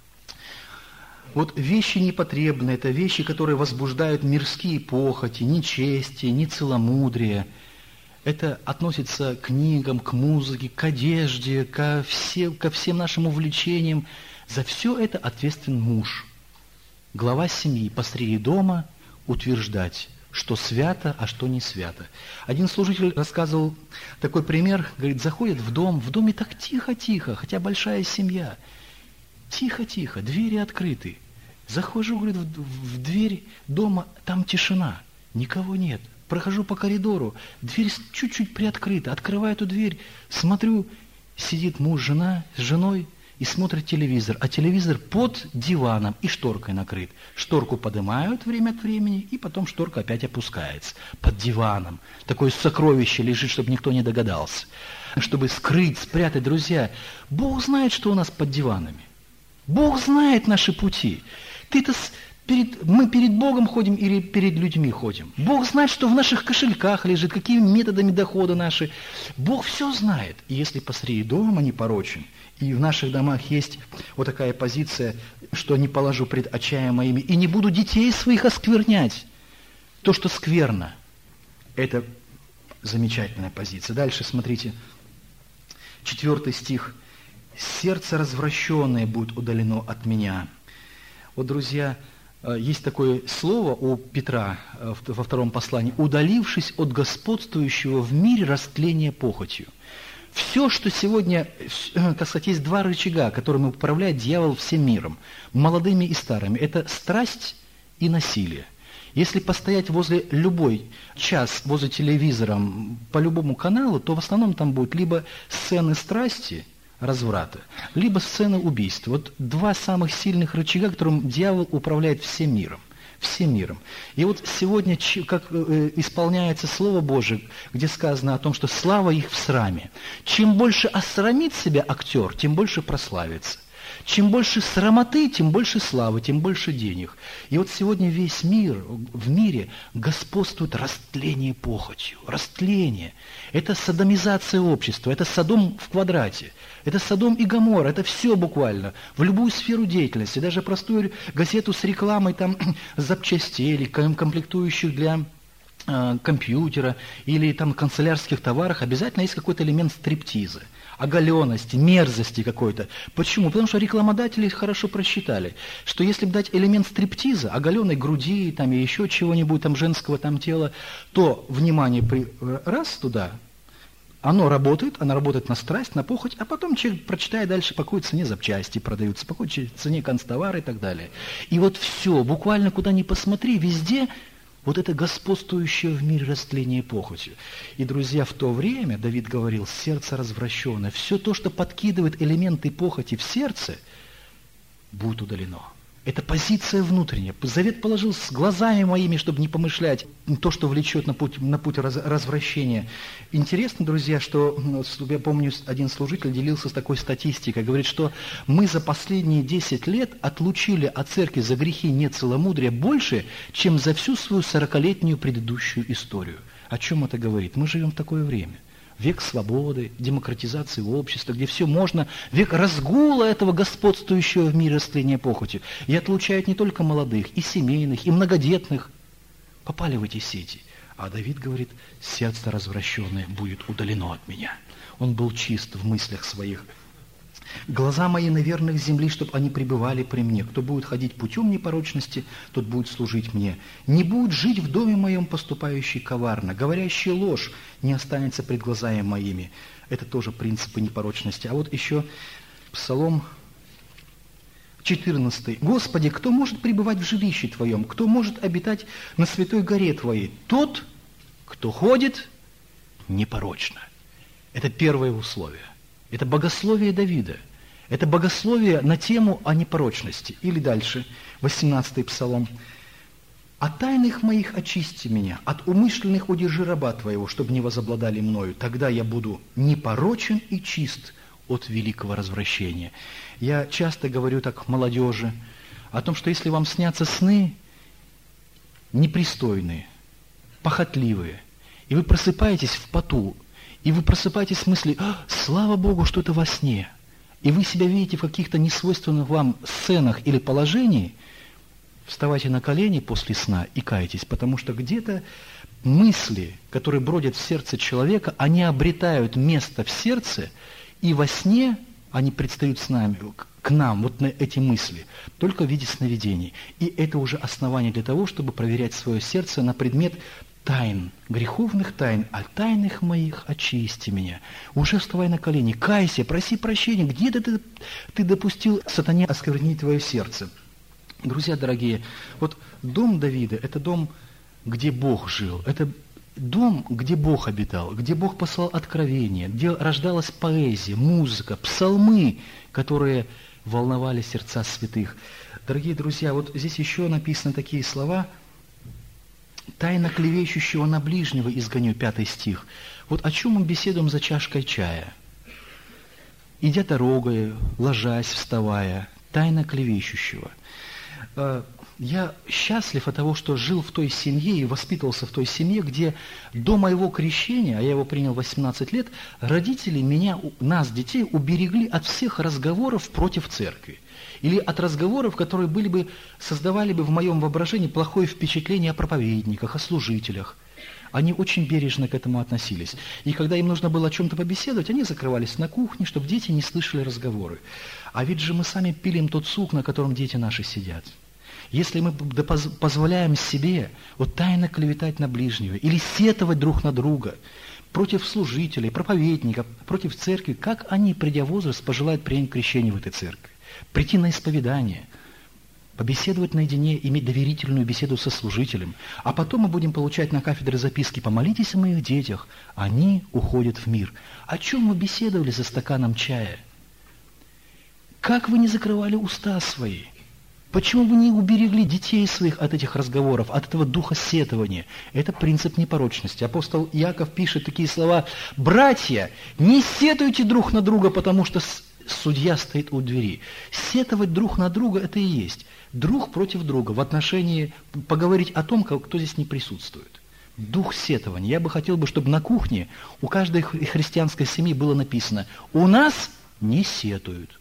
Вот вещи непотребные, это вещи, которые возбуждают мирские похоти, нечестие, нецеломудрие. Это относится к книгам, к музыке, к одежде, ко, все, ко всем нашим увлечениям. За все это ответственен муж, глава семьи, посреди дома утверждать, что свято, а что не свято. Один служитель рассказывал такой пример, говорит, заходит в дом, в доме так тихо-тихо, хотя большая семья. Тихо-тихо, двери открыты. Захожу, говорит, в, в дверь дома, там тишина, никого нет. Прохожу по коридору, дверь чуть-чуть приоткрыта, открываю эту дверь, смотрю, сидит муж, жена с женой и смотрит телевизор, а телевизор под диваном и шторкой накрыт. Шторку поднимают время от времени, и потом шторка опять опускается под диваном. Такое сокровище лежит, чтобы никто не догадался. Чтобы скрыть, спрятать, друзья. Бог знает, что у нас под диванами. Бог знает наши пути. Ты-то перед, мы перед Богом ходим или перед людьми ходим? Бог знает, что в наших кошельках лежит, какими методами дохода наши. Бог все знает. И если посреди дома непорочен, и в наших домах есть вот такая позиция, что не положу пред очами моими, и не буду детей своих осквернять, то, что скверно, это замечательная позиция. Дальше смотрите, четвертый стих. «Сердце развращенное будет удалено от меня». Вот, друзья, есть такое слово у Петра во втором послании: «удалившись от господствующего в мире растления похотью». Все, что сегодня, так сказать, есть два рычага, которыми управляет дьявол всем миром, молодыми и старыми. Это страсть и насилие. Если постоять возле любой час, возле телевизора, по любому каналу, то в основном там будут либо сцены страсти, разврата, либо сцены убийства. Вот два самых сильных рычага, которым дьявол управляет всем миром. всем миром. И вот сегодня, как исполняется Слово Божие, где сказано о том, что слава их в сраме. Чем больше осрамит себя актер, тем больше прославится. Чем больше срамоты, тем больше славы, тем больше денег. И вот сегодня весь мир, в мире господствует растление похотью. Растление. Это содомизация общества, это Содом в квадрате. Это Содом и Гоморра, это все буквально. В любую сферу деятельности, даже простую газету с рекламой там, запчастей или комплектующих для э, компьютера или там канцелярских товаров, обязательно есть какой-то элемент стриптиза. Оголенности, мерзости какой-то. Почему? Потому что рекламодатели хорошо просчитали, что если бы дать элемент стриптиза, оголенной груди там, и еще чего-нибудь там, женского там тела, то внимание при... раз туда, оно работает, оно работает на страсть, на похоть, а потом человек прочитает дальше, по какой цене запчасти продаются, по какой цене канцтовары и так далее. И вот все, буквально куда ни посмотри, везде вот это господствующее в мире растление похотью. И, друзья, в то время, Давид говорил, сердце развращенное, все то, что подкидывает элементы похоти в сердце, будет удалено. Это позиция внутренняя. Завет положил с глазами моими, чтобы не помышлять то, что влечет на путь, на путь раз, развращения. Интересно, друзья, что, я помню, один служитель делился с такой статистикой, говорит, что мы за последние десять лет отлучили от церкви за грехи нецеломудрия больше, чем за всю свою сорокалетнюю предыдущую историю. О чем это говорит? Мы живем в такое время. Век свободы, демократизации общества, где все можно, век разгула этого господствующего в мире растления похоти. И отлучают не только молодых, и семейных, и многодетных. Попали в эти сети. А Давид говорит, сердце развращенное будет удалено от меня. Он был чист в мыслях своих. Глаза мои на верных земли, чтобы они пребывали при мне. Кто будет ходить путем непорочности, тот будет служить мне. Не будет жить в доме моем поступающий коварно, говорящий ложь не останется пред глазами моими. Это тоже принципы непорочности. А вот еще Псалом четырнадцатый. «Господи, кто может пребывать в жилище Твоем? Кто может обитать на святой горе Твоей? Тот, кто ходит непорочно». Это первое условие. Это богословие Давида. Это богословие на тему о непорочности. Или дальше, восемнадцатый Псалом. «От тайных моих очисти меня, от умышленных удержи раба Твоего, чтобы не возобладали мною. Тогда я буду непорочен и чист от великого развращения». Я часто говорю так молодежи о том, что если вам снятся сны непристойные, похотливые, и вы просыпаетесь в поту, и вы просыпаетесь с мыслью, а, слава Богу, что это во сне, и вы себя видите в каких-то несвойственных вам сценах или положениях, вставайте на колени после сна и кайтесь, потому что где-то мысли, которые бродят в сердце человека, они обретают место в сердце, и во сне они предстают с нами, к нам, вот на эти мысли, только в виде сновидений. И это уже основание для того, чтобы проверять свое сердце на предмет тайн, греховных тайн, а тайных моих очисти меня. Уже вставай на колени, кайся, проси прощения, где-то ты, ты допустил сатане осквернить твое сердце. Друзья дорогие, вот дом Давида – это дом, где Бог жил, это дом, где Бог обитал, где Бог послал откровения, где рождалась поэзия, музыка, псалмы, которые волновали сердца святых. Дорогие друзья, вот здесь еще написаны такие слова: «Тайна клевещущего на ближнего изгоню», пятый стих. Вот о чем мы беседуем за чашкой чая? «Идя дорогой, ложась, вставая, тайна клевещущего». Я счастлив от того, что жил в той семье и воспитывался в той семье, где до моего крещения, а я его принял в восемнадцать лет, родители меня, нас, детей, уберегли от всех разговоров против церкви. Или от разговоров, которые были бы, создавали бы в моем воображении плохое впечатление о проповедниках, о служителях. Они очень бережно к этому относились. И когда им нужно было о чем-то побеседовать, они закрывались на кухне, чтобы дети не слышали разговоры. А ведь же мы сами пилим тот сук, на котором дети наши сидят. Если мы позволяем себе вот тайно клеветать на ближнего или сетовать друг на друга против служителей, проповедников, против церкви, как они, придя в возраст, пожелают принять крещение в этой церкви, прийти на исповедание, побеседовать наедине, иметь доверительную беседу со служителем, а потом мы будем получать на кафедре записки: «Помолитесь о моих детях, они уходят в мир». О чем мы беседовали за стаканом чая? Как вы не закрывали уста свои? Почему вы не уберегли детей своих от этих разговоров, от этого духа сетования? Это принцип непорочности. Апостол Иаков пишет такие слова: «Братья, не сетуйте друг на друга, потому что судья стоит у двери». Сетовать друг на друга – это и есть друг против друга в отношении поговорить о том, кто здесь не присутствует. Дух сетования. Я бы хотел, бы, чтобы на кухне у каждой христианской семьи было написано: «У нас не сетуют».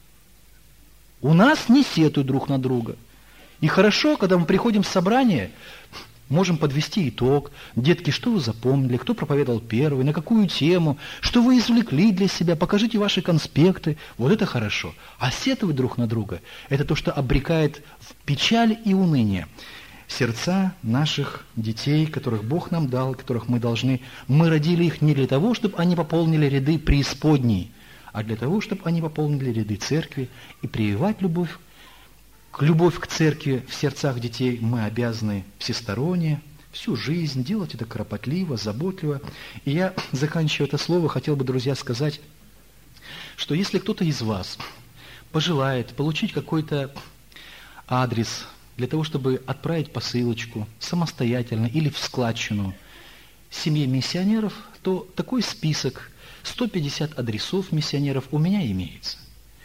У нас не сетуют друг на друга. И хорошо, когда мы приходим в собрание, можем подвести итог. Детки, что вы запомнили, кто проповедовал первый, на какую тему, что вы извлекли для себя, покажите ваши конспекты. Вот это хорошо. А сетовать друг на друга – это то, что обрекает в печаль и уныние сердца наших детей, которых Бог нам дал, которых мы должны. Мы родили их не для того, чтобы они пополнили ряды преисподней, а для того, чтобы они пополнили ряды церкви. И прививать любовь к, любовь к церкви в сердцах детей мы обязаны всесторонне, всю жизнь, делать это кропотливо, заботливо. И я, заканчивая это слово, хотел бы, друзья, сказать, что если кто-то из вас пожелает получить какой-то адрес для того, чтобы отправить посылочку самостоятельно или в складчину семье миссионеров, то такой список сто пятьдесят адресов миссионеров у меня имеется.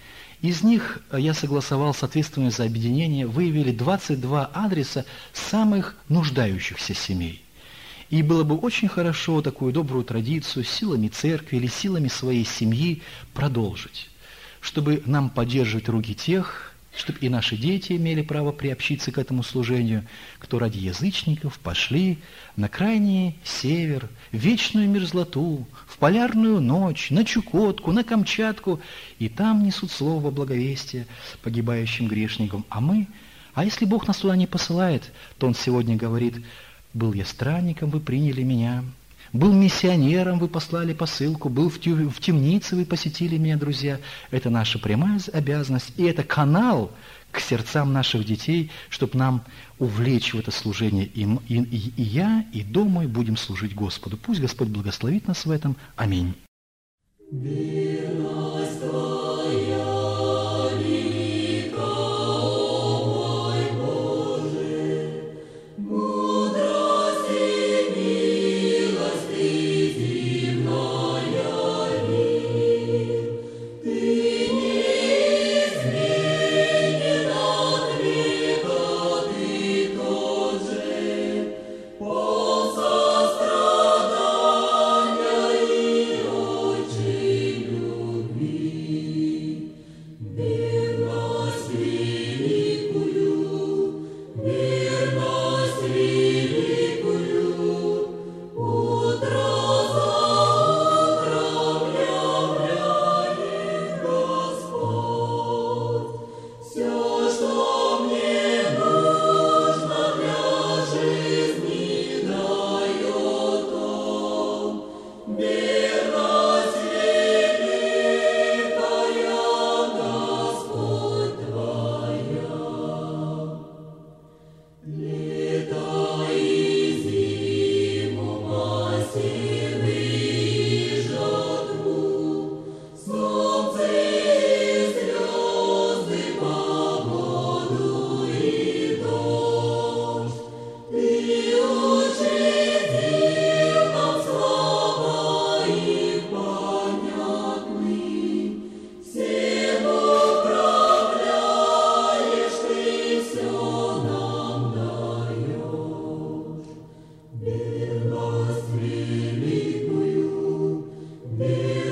Из них я согласовал с ответственными за объединение, выявили двадцать два адреса самых нуждающихся семей. И было бы очень хорошо такую добрую традицию силами церкви или силами своей семьи продолжить, чтобы нам поддерживать руки тех, чтобы и наши дети имели право приобщиться к этому служению, кто ради язычников пошли на крайний север, в вечную мерзлоту, в полярную ночь, на Чукотку, на Камчатку, и там несут слово благовестия погибающим грешникам. А мы, а если Бог нас туда не посылает, то Он сегодня говорит: «Был я странником, вы приняли меня». Был миссионером, вы послали посылку, был в, тю, в темнице, вы посетили меня, друзья. Это наша прямая обязанность, и это канал к сердцам наших детей, чтобы нам увлечь в это служение. И, и, и я, и дом мой будем служить Господу. Пусть Господь благословит нас в этом. Аминь. Be